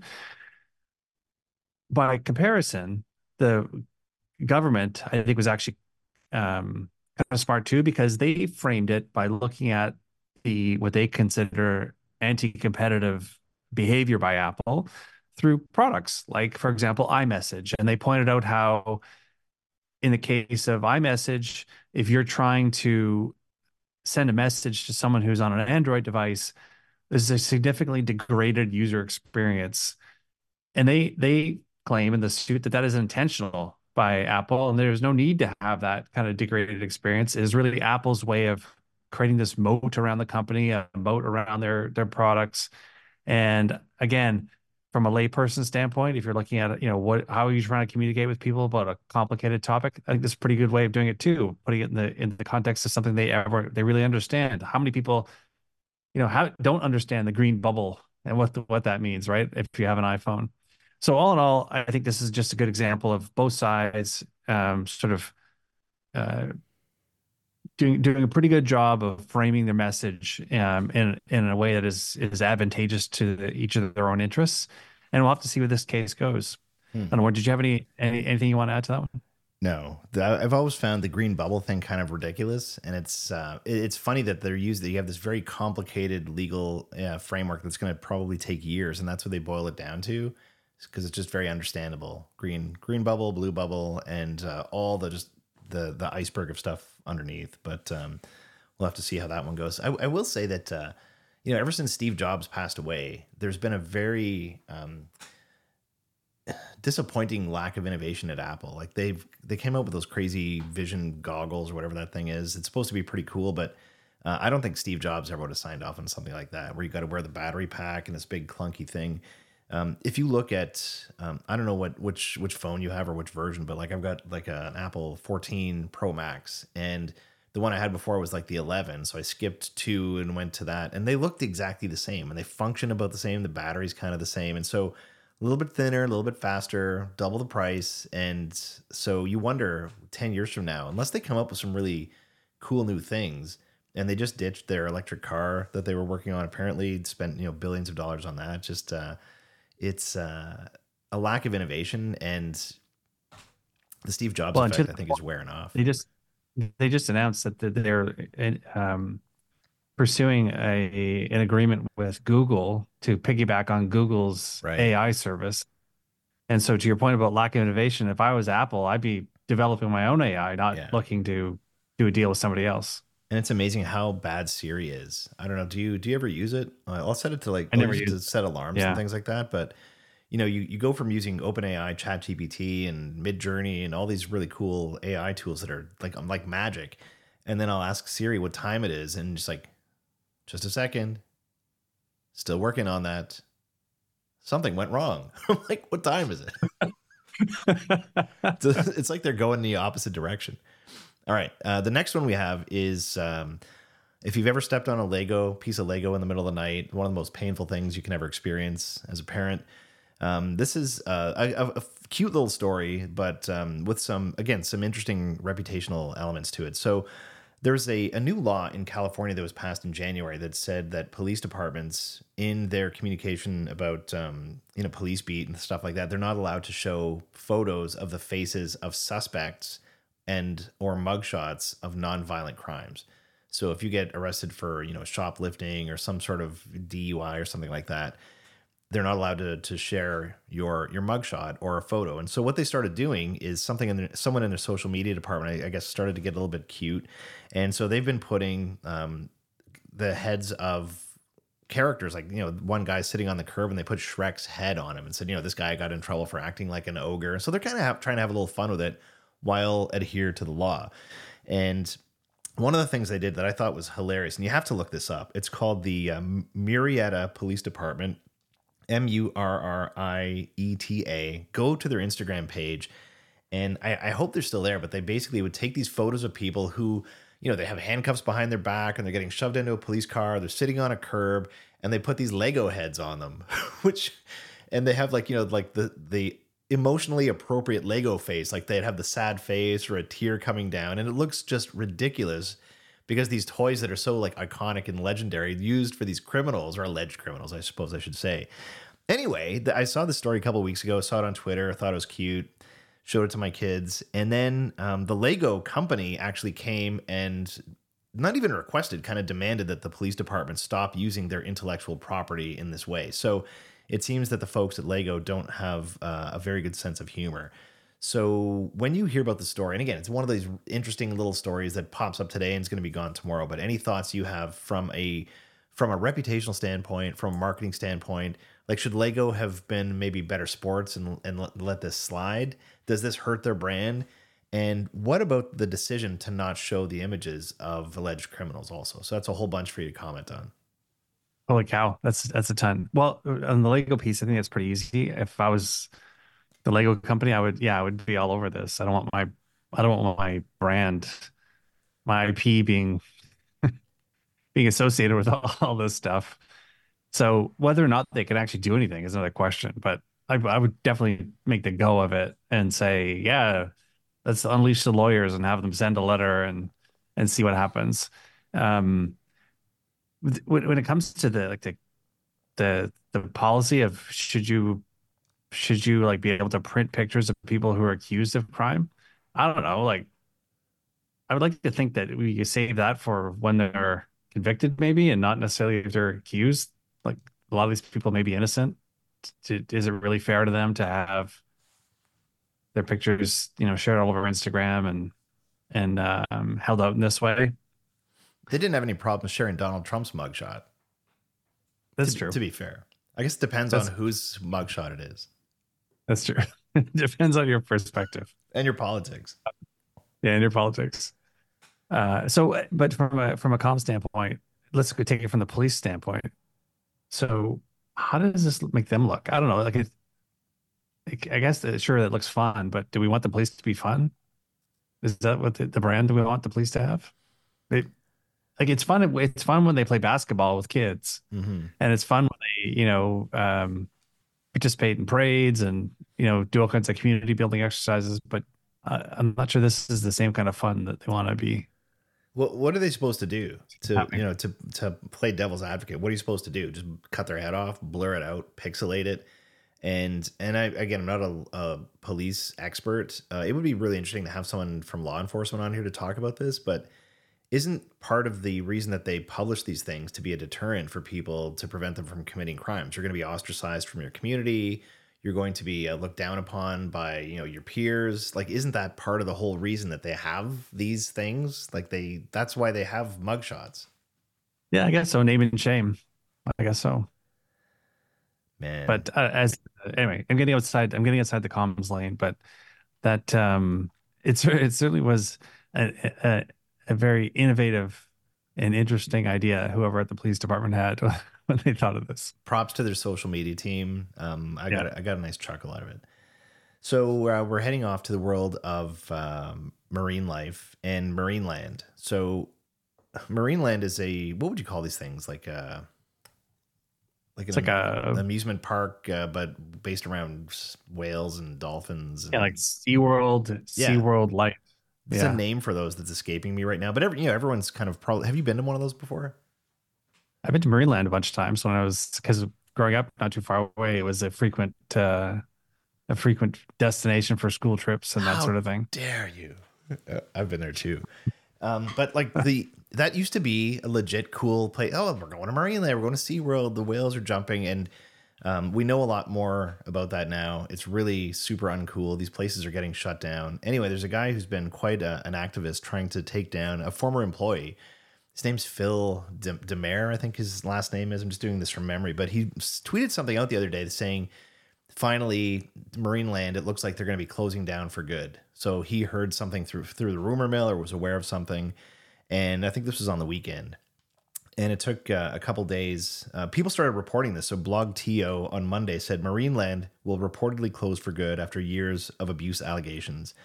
By comparison, the government, I think, was actually um, kind of smart too, because they framed it by looking at the what they consider anti-competitive behavior by Apple through products, like, for example, iMessage. And they pointed out how, in the case of iMessage, if you're trying to send a message to someone who's on an Android device, there's a significantly degraded user experience. And they they claim in the suit that that is intentional by Apple, and there's no need to have that kind of degraded experience. It is really Apple's way of creating this moat around the company, a moat around their their products. And again, from a layperson standpoint, if you're looking at, you know, what how are you trying to communicate with people about a complicated topic, I think this is a pretty good way of doing it too, putting it in the in the context of something they ever they really understand. How many people, you know, how don't understand the green bubble and what the, what that means, right? If you have an iPhone. So all in all, I think this is just a good example of both sides um, sort of uh, doing doing a pretty good job of framing their message um, in in a way that is is advantageous to the, each of their own interests. And we'll have to see where this case goes. Hmm. I don't know. Did you have any, any anything you want to add to that one? No, I've always found the green bubble thing kind of ridiculous, and it's uh, it's funny that they're used. That you have this very complicated legal uh, framework that's going to probably take years, and that's what they boil it down to, because it's just very understandable. Green green bubble, blue bubble, and uh, all the just the the iceberg of stuff underneath. But um, we'll have to see how that one goes. I, I will say that uh, you know, ever since Steve Jobs passed away, there's been a very um, disappointing lack of innovation at Apple. Like they've they came out with those crazy vision goggles or whatever that thing is. It's supposed to be pretty cool, but uh, I don't think Steve Jobs ever would have signed off on something like that, where you got to wear the battery pack and this big clunky thing. Um, if you look at, um, I don't know what which which phone you have or which version, but like I've got like a, an Apple fourteen Pro Max, and the one I had before was like the eleven, so I skipped two and went to that, and they looked exactly the same, and they function about the same. The battery's kind of the same, and so a little bit thinner, a little bit faster, double the price, and so you wonder ten years from now, unless they come up with some really cool new things, and they just ditched their electric car that they were working on. Apparently, spent you know billions of dollars on that. Just uh, it's uh, a lack of innovation, and the Steve Jobs Well, effect, to- I think, is wearing off. They just they just announced that they're um, pursuing a an agreement with Google to piggyback on Google's Right. A I service. And so, to your point about lack of innovation, if I was Apple, I'd be developing my own A I, not Yeah. looking to do a deal with somebody else. And it's amazing how bad Siri is. I don't know. Do you do you ever use it? Uh, I'll set it to like I never use it to use- set alarms Yeah. and things like that. But you know, you, you go from using OpenAI, ChatGPT, and Midjourney, and all these really cool A I tools that are like I'm like magic. And then I'll ask Siri what time it is, and just like, just a second, still working on that. Something went wrong. I'm like, what time is it? It's like they're going the opposite direction. All right. Uh, the next one we have is um, if you've ever stepped on a Lego piece of Lego in the middle of the night, one of the most painful things you can ever experience as a parent. Um, this is uh, a, a cute little story, but um, with some, again, some interesting reputational elements to it. So there's a, a new law in California that was passed in January that said that police departments, in their communication about um, you know police beat and stuff like that, they're not allowed to show photos of the faces of suspects and or mugshots of nonviolent crimes. So if you get arrested for you know shoplifting or some sort of D U I or something like that, they're not allowed to to share your your mugshot or a photo. And so what they started doing is something in the, someone in their social media department, I, I guess, started to get a little bit cute, and so they've been putting um, the heads of characters, like you know one guy sitting on the curb, and they put Shrek's head on him and said, you know, this guy got in trouble for acting like an ogre. So they're kind of have, trying to have a little fun with it while adhere to the law. And one of the things they did that I thought was hilarious, and you have to look this up. It's called the um, Murrieta Police Department. M U R R I E T A. Go to their Instagram page, and I, I hope they're still there, but they basically would take these photos of people who, you know, they have handcuffs behind their back and they're getting shoved into a police car, they're sitting on a curb, and they put these Lego heads on them, which, and they have like, you know, like the, the emotionally appropriate Lego face, like they'd have the sad face or a tear coming down, and it looks just ridiculous. Because these toys that are so like iconic and legendary, used for these criminals or alleged criminals, I suppose I should say. Anyway, the, I saw this story a couple of weeks ago, saw it on Twitter, thought it was cute, showed it to my kids. And then um, the Lego company actually came and not even requested, kind of demanded that the police department stop using their intellectual property in this way. So it seems that the folks at Lego don't have uh, a very good sense of humor. So when you hear about the story, and again, it's one of these interesting little stories that pops up today and is going to be gone tomorrow, but any thoughts you have from a from a reputational standpoint, from a marketing standpoint, like should Lego have been maybe better sports and, and let, let this slide? Does this hurt their brand? And what about the decision to not show the images of alleged criminals also? So that's a whole bunch for you to comment on. Holy cow, that's that's a ton. Well, on the Lego piece, I think that's pretty easy. If I was the Lego company, I would, yeah, I would be all over this. I don't want my, I don't want my brand, my I P being being associated with all, all this stuff. So whether or not they could actually do anything is another question. But I, I would definitely make the go of it and say, yeah, let's unleash the lawyers and have them send a letter and and see what happens. Um, when when it comes to the like the the the policy of should you should you like be able to print pictures of people who are accused of crime? I don't know. Like, I would like to think that we could save that for when they're convicted, maybe, and not necessarily if they're accused. Like, a lot of these people may be innocent. To, is it really fair to them to have their pictures, you know, shared all over Instagram and and um, held out in this way? They didn't have any problem sharing Donald Trump's mugshot. That's to, true. To be fair, I guess it depends That's, on whose mugshot it is. That's true. It depends on your perspective and your politics. Yeah, and your politics. Uh, so, but from a from a comm standpoint, let's go take it from the police standpoint. So, how does this make them look? I don't know. Like, it, I guess that, sure, that looks fun, but do we want the police to be fun? Is that what the, the brand we want the police to have? They, like, it's fun. It's fun when they play basketball with kids, Mm-hmm. and it's fun when they, you know, um, participate in parades and, you know, do all kinds of community building exercises. But uh, I'm not sure this is the same kind of fun that they want to be What what are they supposed to do to happening. you know to to play devil's advocate? What are you supposed to do? Just cut their head off, blur it out, pixelate it, and and I again I'm not a, a police expert. Uh, it would be really interesting to have someone from law enforcement on here to talk about this. But isn't part of the reason that they publish these things to be a deterrent for people to prevent them from committing crimes? You're going to be ostracized from your community. You're going to be uh, looked down upon by, you know, your peers. Like, isn't that part of the whole reason that they have these things? Like, they that's why they have mugshots. Yeah, I guess so. Name and shame. I guess so. Man. But uh, as anyway, I'm getting outside. I'm getting outside the comms lane. But that um, it's it certainly was a, a a very innovative and interesting idea. Whoever at the police department had when they thought of this. Props to their social media team. Um, I Yeah. got a, I got a nice chuckle out of it. So uh, we're heading off to the world of um, marine life and marine land. So marine land is a, what would you call these things? Like a like It's an like a amusement park, uh, but based around s- whales and dolphins. And yeah, like SeaWorld, Yeah. SeaWorld Life. there's Yeah. a name for those that's escaping me right now. But every, you know, everyone's kind of probably. Have you been to one of those before? I've been to Marineland a bunch of times when I was because growing up not too far away, it was a frequent uh, a frequent destination for school trips and that How sort of thing. Dare you? Uh, I've been there too. Um, but like the that used to be a legit cool place. Oh, we're going to Marineland. We're going to SeaWorld. The whales are jumping, and um, we know a lot more about that now. It's really super uncool. These places are getting shut down. Anyway, there's a guy who's been quite a, an activist trying to take down a former employee. His name's Phil De- Demare, I think his last name is. I'm just doing this from memory, but he s- tweeted something out the other day saying, finally, Marineland, it looks like they're going to be closing down for good. So he heard something through through the rumor mill or was aware of something, and I think this was on the weekend. And it took uh, a couple days. Uh, people started reporting this. So Blog T O on Monday said Marineland will reportedly close for good after years of abuse allegations.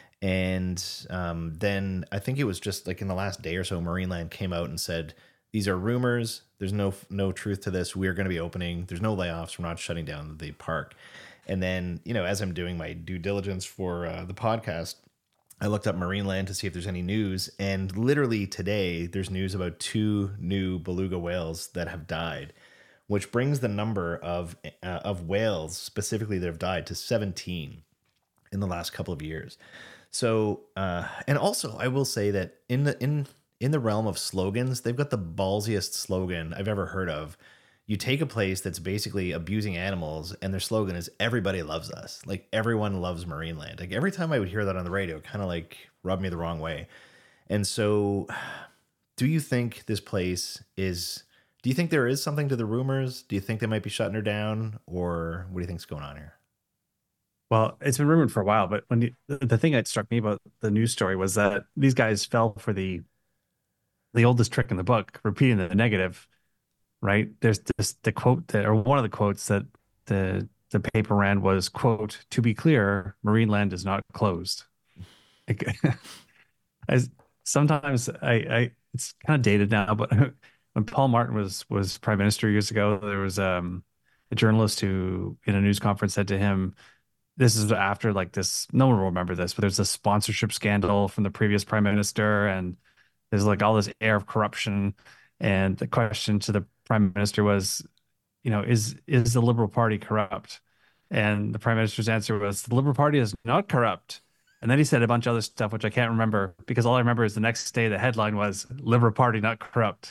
And um, then I think it was just like in the last day or so, Marineland came out and said, these are rumors. There's no no truth to this. We are going to be opening. There's no layoffs. We're not shutting down the park. And then, you know, as I'm doing my due diligence for uh, the podcast, I looked up Marineland to see if there's any news. And literally today, there's news about two new beluga whales that have died, which brings the number of uh, of whales specifically that have died to seventeen in the last couple of years. So, uh, and also I will say that in the in in the realm of slogans, they've got the ballsiest slogan I've ever heard of. You take a place that's basically abusing animals, and their slogan is "Everybody loves us." Like everyone loves Marineland. Like every time I would hear that on the radio, it kind of like rubbed me the wrong way. And so, do you think this place is? Do you think there is something to the rumors? Do you think they might be shutting her down, or what do you think's going on here? Well, it's been rumored for a while, but when you, the the thing that struck me about the news story was that these guys fell for the the oldest trick in the book, repeating the negative. Right? There's this the quote that, or one of the quotes that the the paper ran was, quote, "To be clear, Marineland is not closed." Like, as sometimes I, I it's kind of dated now, but when Paul Martin was was prime minister years ago, there was um a journalist who in a news conference said to him, this is after like this, no one will remember this, but there's a sponsorship scandal from the previous prime minister, and there's like all this air of corruption. And the question to the prime minister was, you know, is is the Liberal Party corrupt? And the prime minister's answer was, the Liberal Party is not corrupt. And then he said a bunch of other stuff, which I can't remember, because all I remember is the next day the headline was Liberal Party not corrupt.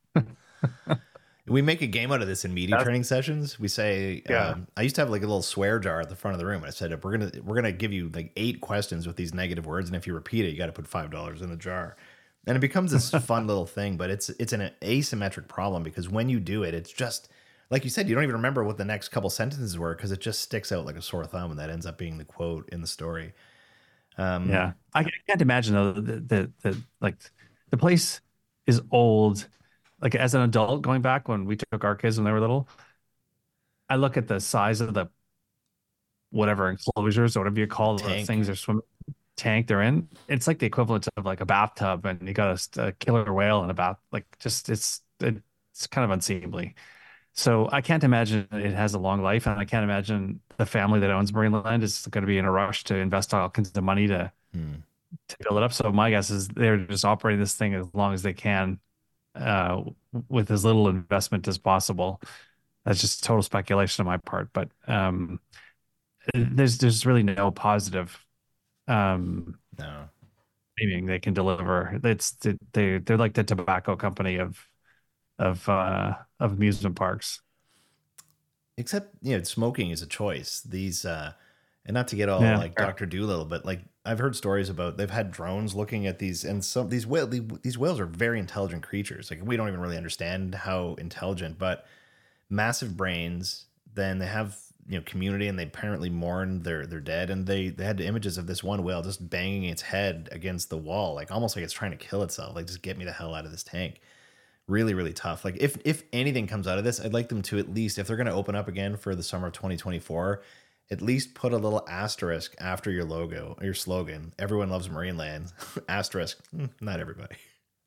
We make a game out of this in media That's- training sessions. We say, Yeah. um, I used to have like a little swear jar at the front of the room. I said, we're gonna we're gonna give you like eight questions with these negative words, and if you repeat it, you got to put five dollars in the jar. And it becomes this fun little thing, but it's it's an asymmetric problem because when you do it, it's just like you said, you don't even remember what the next couple sentences were because it just sticks out like a sore thumb, and that ends up being the quote in the story. Um, Yeah, I, I can't imagine though that the, the like the place is old. Like as an adult, going back when we took our kids when they were little, I look at the size of the whatever enclosures or whatever you call the Tank. things they're swimming tank they're in. It's like the equivalent of like a bathtub, and you got a, a killer whale in a bath. Like just it's it's kind of unseemly. So I can't imagine it has a long life, and I can't imagine the family that owns Marineland is going to be in a rush to invest all kinds of money to Hmm. to build it up. So my guess is they're just operating this thing as long as they can, uh, with as little investment as possible. That's just total speculation on my part, but um, there's there's really no positive um No. meaning they can deliver. It's they they're like the tobacco company of of uh of amusement parks. Except, you know, smoking is a choice. These, uh, and not to get all Yeah. like Doctor Doolittle, but like I've heard stories about they've had drones looking at these, and some these whale these whales are very intelligent creatures. Like we don't even really understand how intelligent, but massive brains. Then they have, you know, community, and they apparently mourn their their dead. And they they had images of this one whale just banging its head against the wall, like almost like it's trying to kill itself. Like just get me the hell out of this tank. Really, really tough. Like if if anything comes out of this, I'd like them to at least, if they're going to open up again for the summer of twenty twenty-four, at least put a little asterisk after your logo, your slogan. Everyone loves Marineland. Asterisk. Hmm, not everybody.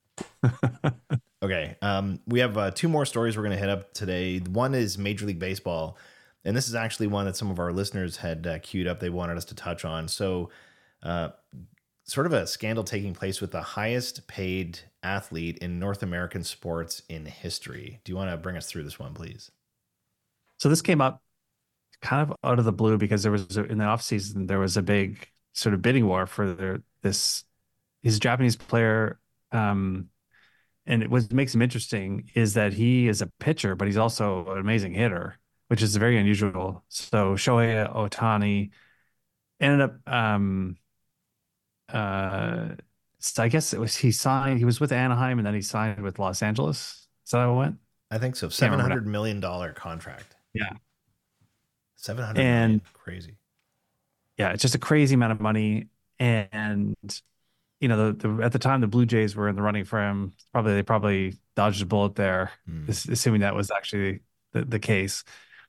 Okay. Um, we have uh, two more stories we're going to hit up today. One is Major League Baseball, and this is actually one that some of our listeners had uh, queued up. They wanted us to touch on. So, uh, sort of a scandal taking place with the highest paid athlete in North American sports in history. Do you want to bring us through this one, please? So this came up kind of out of the blue because there was a, in the offseason there was a big sort of bidding war for their, this he's a Japanese player, um and it was makes him interesting is that he is a pitcher, but he's also an amazing hitter, which is very unusual. So Shohei Ohtani ended up um uh so I guess it was he signed he was with Anaheim, and then he signed with Los Angeles. Is that how it went? I think so. remember seven now. hundred million dollars contract. Yeah. seven hundred And- million. Crazy. Yeah, it's just a crazy amount of money. And you know, the, the at the time the Blue Jays were in the running for him. Probably they probably dodged a bullet there, Hmm. as- assuming that was actually the, the case.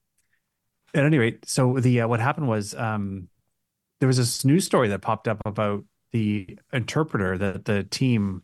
At any rate, so the uh, what happened was um, there was this news story that popped up about the interpreter that the team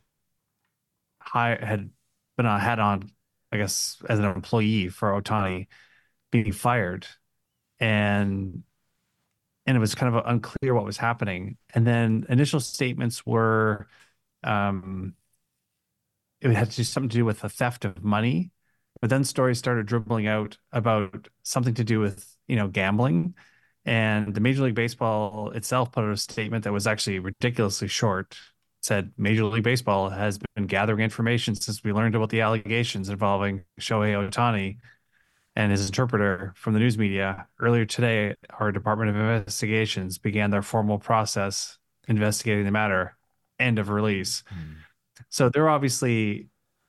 hi- had been on, had on, I guess, as an employee for Ohtani being fired, and and it was kind of unclear what was happening. And then initial statements were, um, it had to do something to do with the theft of money, but then stories started dribbling out about something to do with, you know, gambling. And the Major League Baseball itself put out a statement that was actually ridiculously short. It said Major League Baseball has been gathering information since we learned about the allegations involving Shohei Ohtani and his interpreter from the news media. Earlier today, our Department of Investigations began their formal process investigating the matter. End of release. Hmm. So they're obviously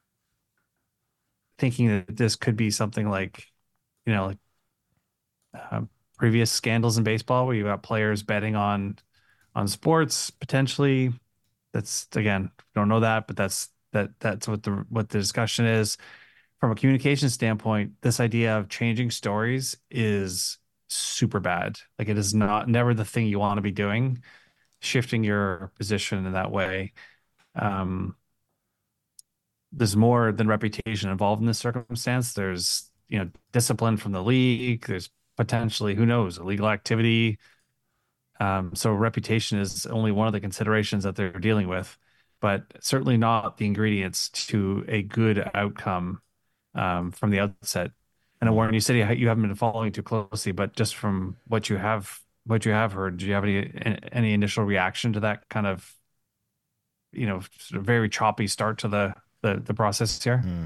thinking that this could be something like, you know, like uh, previous scandals in baseball where you got players betting on on sports potentially. That's, again, don't know that, but that's that that's what the what the discussion is. From a communication standpoint, this idea of changing stories is super bad. Like it is not never the thing you want to be doing, shifting your position in that way. Um, there's more than reputation involved in this circumstance. There's, you know, discipline from the league. There's potentially, who knows, illegal activity. Um, so reputation is only one of the considerations that they're dealing with, but certainly not the ingredients to a good outcome um, from the outset. And Warren, you said you you haven't been following too closely, but just from what you have what you have heard, do you have any any initial reaction to that kind of, you know, sort of very choppy start to the the, the process here? Hmm.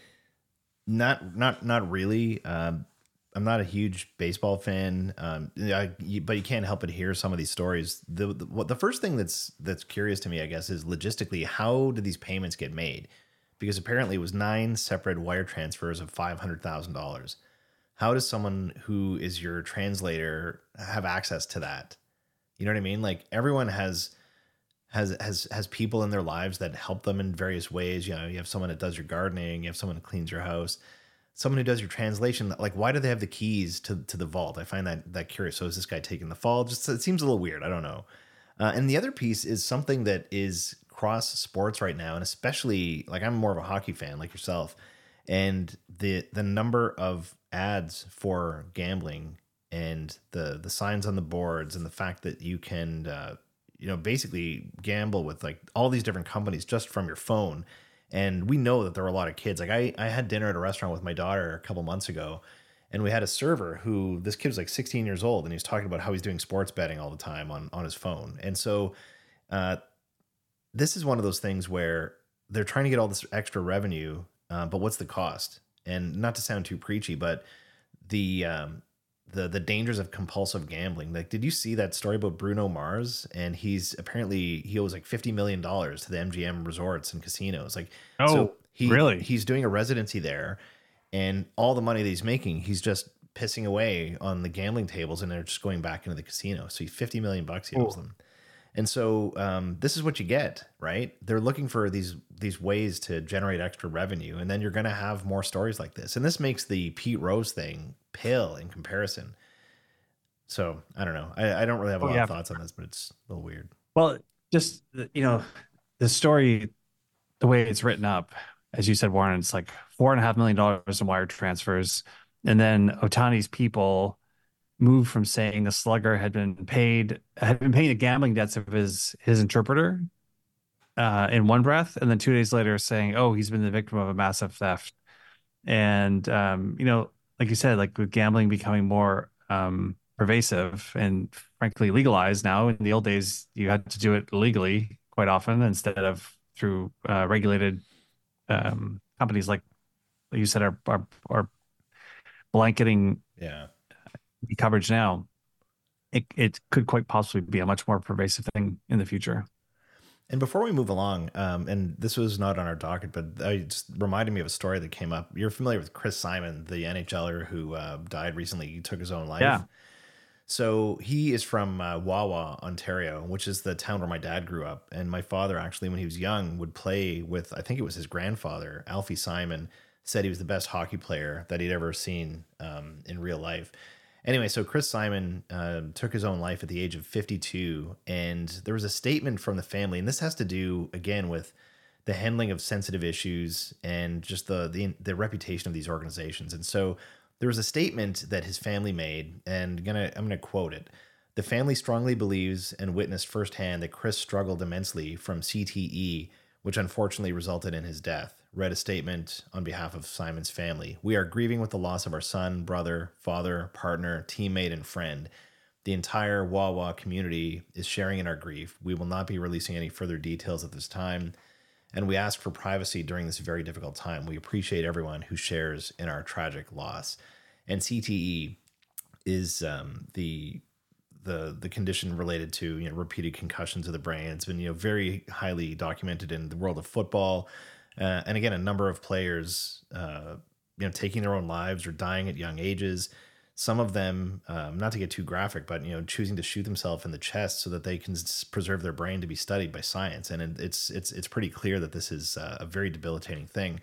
Not, not, not really. Um, I'm not a huge baseball fan, um, I, you, but you can't help but hear some of these stories. The, the what the first thing that's that's curious to me, I guess, is logistically, how did these payments get made? Because apparently it was nine separate wire transfers of five hundred thousand dollars. How does someone who is your translator have access to that? You know what I mean? Like everyone has has has has people in their lives that help them in various ways. You know, you have someone that does your gardening, you have someone that cleans your house. someone who does your translation, like, why do they have the keys to, to the vault? I find that that curious. So is this guy taking the fall? Just, it seems a little weird. I don't know. Uh, and the other piece is something that is cross sports right now. And especially, like, I'm more of a hockey fan like yourself. And the, the number of ads for gambling and the, the signs on the boards and the fact that you can, uh, you know, basically gamble with like all these different companies just from your phone. And we know that there are a lot of kids. Like I, I had dinner at a restaurant with my daughter a couple months ago, and we had a server who, this kid was like sixteen years old, and he was talking about how he's doing sports betting all the time on, on his phone. And so uh, this is one of those things where they're trying to get all this extra revenue, uh, but what's the cost? And not to sound too preachy, but the um, the the dangers of compulsive gambling. Like, did you see that story about Bruno Mars? And he's apparently, he owes like fifty million dollars to the M G M resorts and casinos. Like, oh, so he, really? He's doing a residency there, and all the money that he's making, he's just pissing away on the gambling tables, and they're just going back into the casino. So he's fifty million bucks he owes them. And so um, this is what you get, right? They're looking for these these ways to generate extra revenue, and then you're going to have more stories like this. And this makes the Pete Rose thing pale in comparison. So I don't know. I, I don't really have a Oh, lot yeah. of thoughts on this, but it's a little weird. Well, just, you know, the story, the way it's written up, as you said, Warren, it's like four and a half million dollars in wire transfers. And then Otani's people moved from saying the slugger had been paid, had been paying the gambling debts of his, his interpreter uh, in one breath. And then two days later saying, oh, he's been the victim of a massive theft. And, um, you know, like you said, like with gambling becoming more um, pervasive and frankly legalized now, in the old days, you had to do it legally quite often instead of through uh, regulated um, companies like you said are, are, are blanketing Yeah. coverage now. It, it could quite possibly be a much more pervasive thing in the future. And before we move along, um, and this was not on our docket, but I just reminded me of a story that came up. You're familiar with Chris Simon, the NHLer who uh, died recently. He took his own life. Yeah. So he is from uh, Wawa, Ontario, which is the town where my dad grew up. And my father, actually, when he was young, would play with, I think it was his grandfather, Alfie Simon, said he was the best hockey player that he'd ever seen um, in real life. Anyway, so Chris Simon uh, took his own life at the age of fifty-two, and there was a statement from the family, and this has to do, again, with the handling of sensitive issues and just the the, the reputation of these organizations. And so there was a statement that his family made, and gonna I'm going to quote it. The family strongly believes and witnessed firsthand that Chris struggled immensely from C T E, which unfortunately resulted in his death. Read a statement on behalf of Simon's family. We are grieving with the loss of our son, brother, father, partner, teammate, and friend. The entire Wawa community is sharing in our grief. We will not be releasing any further details at this time, and we ask for privacy during this very difficult time. We appreciate everyone who shares in our tragic loss. And C T E is um, the the the condition related to, you know, repeated concussions of the brain. It's been, you know, very highly documented in the world of football. Uh, and again, a number of players, uh, you know, taking their own lives or dying at young ages. Some of them, um, not to get too graphic, but, you know, choosing to shoot themselves in the chest so that they can s- preserve their brain to be studied by science. And it- it's it's it's pretty clear that this is uh, a very debilitating thing.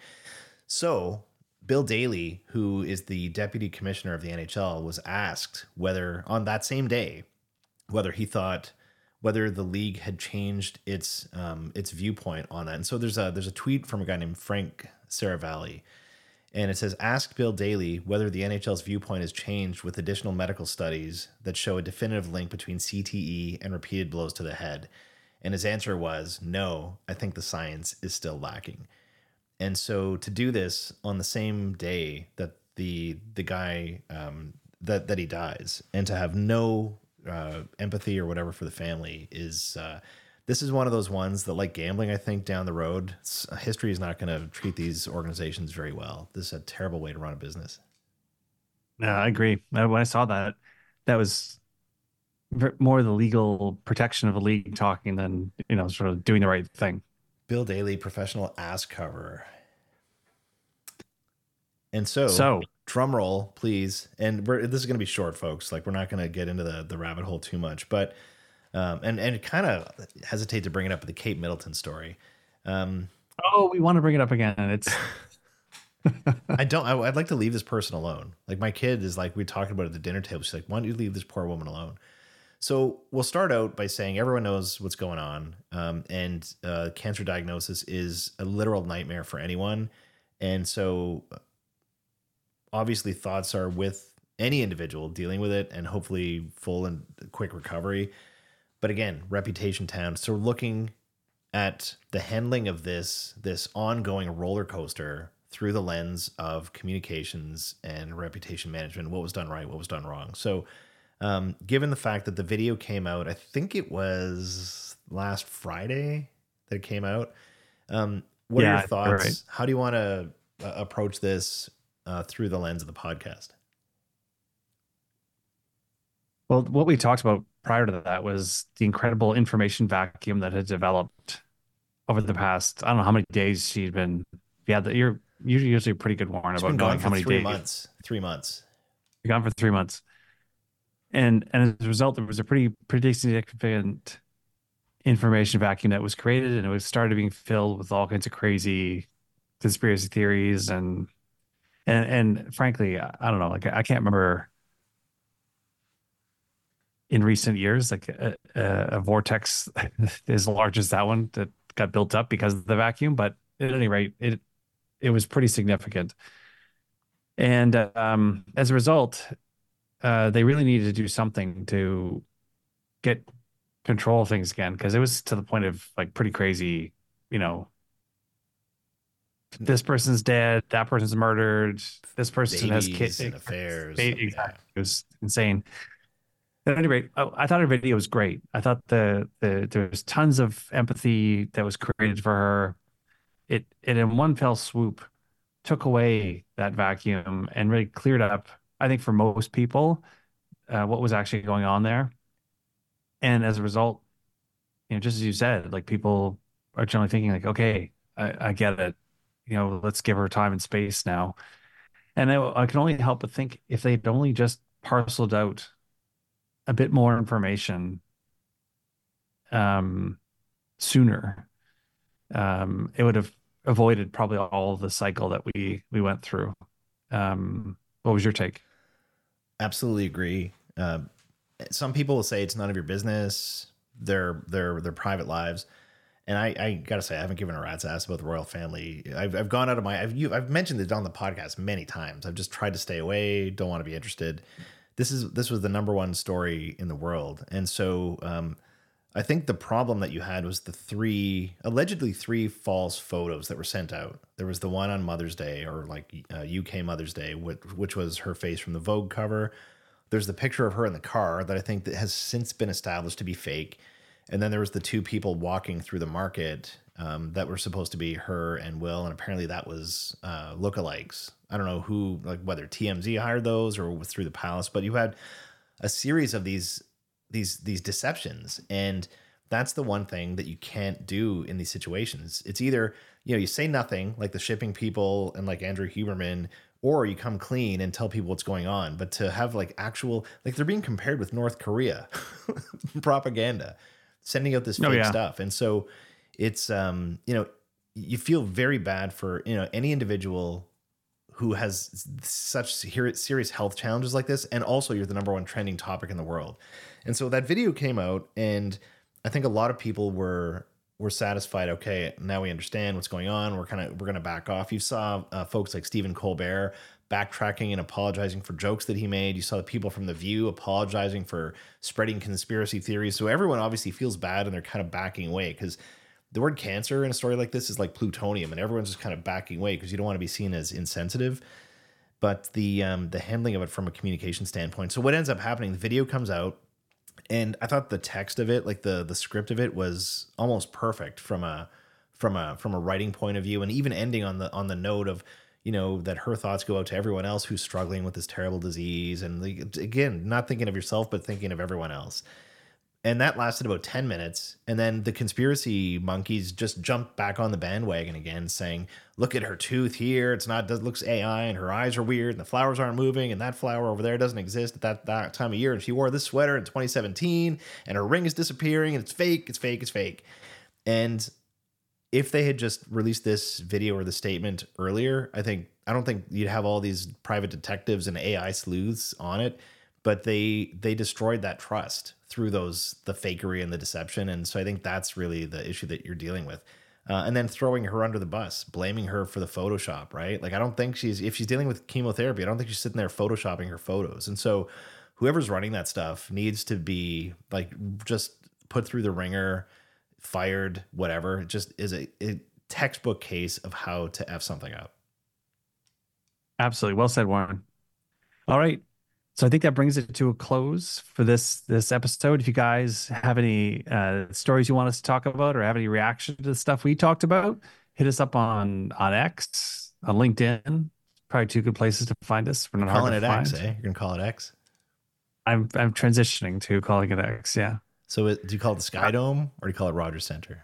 So Bill Daly, who is the deputy commissioner of the N H L, was asked whether on that same day, whether he thought whether the league had changed its um, its viewpoint on that. And so there's a there's a tweet from a guy named Frank Saravalli, and it says, "Ask Bill Daly whether the N H L's viewpoint has changed with additional medical studies that show a definitive link between C T E and repeated blows to the head." And his answer was, "No, I think the science is still lacking." And so to do this on the same day that the the guy um, that that he dies, and to have no uh, empathy or whatever for the family is uh, this is one of those ones that, like gambling, I think down the road, history is not going to treat these organizations very well. This is a terrible way to run a business. No, I agree. Uh, When I saw that, that was ver- more the legal protection of a league talking than, you know, sort of doing the right thing. Bill Daly, professional ass cover. And so, So, drum roll, please. And we're, this is going to be short, folks. Like, we're not going to get into the, the rabbit hole too much, but um, and and kind of hesitate to bring it up, the Kate Middleton story. Um, oh, we want to bring it up again. It's I don't. I, I'd like to leave this person alone. Like my kid is like we talked about at the dinner table. She's like, "Why don't you leave this poor woman alone?" So we'll start out by saying everyone knows what's going on, um, and uh, cancer diagnosis is a literal nightmare for anyone. And so, obviously, thoughts are with any individual dealing with it, and hopefully full and quick recovery. But again, reputation town. So we're looking at the handling of this this ongoing roller coaster through the lens of communications and reputation management. What was done right? What was done wrong? So. Um, given the fact that the video came out, I think it was last Friday that it came out. Um, what Yeah, are your thoughts? right. How do you want to uh, approach this uh, through the lens of the podcast? Well, what we talked about prior to that was the incredible information vacuum that had developed over the past, I don't know how many days she'd been. Yeah, the, you're usually usually a pretty good warn It's about been gone knowing for how many three days. months. Three months. You're gone for three months. And and as a result, there was a pretty pretty significant information vacuum that was created, and it was started being filled with all kinds of crazy conspiracy theories and and and frankly, I I don't know, like I can't remember in recent years like a, a, a vortex as large as that one that got built up because of the vacuum. But at any rate, it it was pretty significant, and um, as a result. Uh, they really needed to do something to get control of things again, because it was to the point of like pretty crazy, you know, this person's dead, that person's murdered, this person has Babies kids, and affairs. exactly. Yeah. It was insane. At any rate, I, I thought her video was great. I thought the the there was tons of empathy that was created for her. It it in one fell swoop took away that vacuum and really cleared up, I think, for most people, uh, what was actually going on there. And as a result, you know, just as you said, like people are generally thinking like, okay, I, I get it. You know, let's give her time and space now. And I, I can only help but think if they'd only just parceled out a bit more information um, sooner, um, it would have avoided probably all of the cycle that we we went through. Um, what was your take? Absolutely agree. Uh, some people will say it's none of your business. Their their their private lives, and I, I gotta say I haven't given a rat's ass about the royal family. I've I've gone out of my I've you, I've mentioned it on the podcast many times. I've just tried to stay away. Don't want to be interested. This is this was the number one story in the world, and so um, I think the problem that you had was the three allegedly three false photos that were sent out. There was the one on Mother's Day, or like uh, U K Mother's Day, which, which was her face from the Vogue cover. There's the picture of her in the car that I think that has since been established to be fake. And then there was the two people walking through the market um, that were supposed to be her and Will, and apparently that was uh, lookalikes. I don't know who, like whether T M Z hired those or was through the palace, but you had a series of these these these deceptions, and that's the one thing that you can't do in these situations. It's either, you know, you say nothing like the shipping people and like Andrew Huberman, or you come clean and tell people what's going on. But to have like actual, like they're being compared with North Korea propaganda, sending out this fake Oh, yeah. stuff. And so it's, um, you know, you feel very bad for, you know, any individual who has such serious health challenges like this. And also you're the number one trending topic in the world. And so that video came out, and I think a lot of people were were satisfied. Okay, now we understand what's going on. We're kind of we're going to back off. You saw uh, folks like Stephen Colbert backtracking and apologizing for jokes that he made. You saw the people from The View apologizing for spreading conspiracy theories. So everyone obviously feels bad, and they're kind of backing away, because the word cancer in a story like this is like plutonium, and everyone's just kind of backing away because you don't want to be seen as insensitive. But the um, the handling of it from a communication standpoint. So what ends up happening? The video comes out. And I thought the text of it, like the the script of it, was almost perfect from a from a from a writing point of view, and even ending on the on the note of, you know, that her thoughts go out to everyone else who's struggling with this terrible disease, and like, again, not thinking of yourself but thinking of everyone else. And that lasted about ten minutes, and then the conspiracy monkeys just jumped back on the bandwagon again, saying, "Look at her tooth here; it's not it looks A I, and her eyes are weird, and the flowers aren't moving, and that flower over there doesn't exist at that, that time of year, and she wore this sweater in twenty seventeen, and her ring is disappearing, and it's fake, it's fake, it's fake." And if they had just released this video or the statement earlier, I think I don't think you'd have all these private detectives and A I sleuths on it, but they they destroyed that trust through those the fakery and the deception. And so I think that's really the issue that you're dealing with. Uh, and then throwing her under the bus, blaming her for the Photoshop, right? Like, I don't think she's, if she's dealing with chemotherapy, I don't think she's sitting there Photoshopping her photos. And so whoever's running that stuff needs to be like, just put through the ringer, fired, whatever. It just is a, a textbook case of how to F something up. Absolutely. Well said, Warren. All right. So I think that brings it to a close for this this episode. If you guys have any uh, stories you want us to talk about or have any reaction to the stuff we talked about, hit us up on on X, on LinkedIn. Probably two good places to find us. We're not hard Calling to it find. X, eh? You're gonna call it X. I'm I'm transitioning to calling it X. Yeah. So it, do you call it the Sky Dome or do you call it Rogers Center?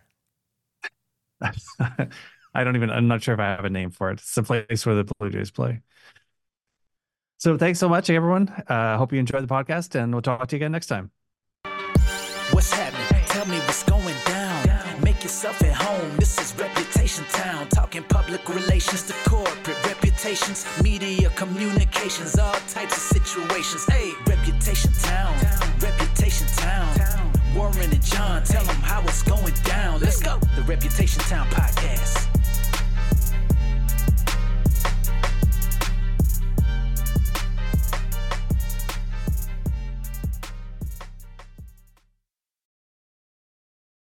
I don't even. I'm not sure if I have a name for it. It's the place where the Blue Jays play. So thanks so much, everyone. I uh, hope you enjoyed the podcast, and we'll talk to you again next time. What's happening? Tell me what's going down. Make yourself at home. This is Reputation Town. Talking public relations to corporate reputations, media, communications, all types of situations. Hey, Reputation Town. Reputation Town. Warren and John, tell them how it's going down. Let's go. The Reputation Town podcast.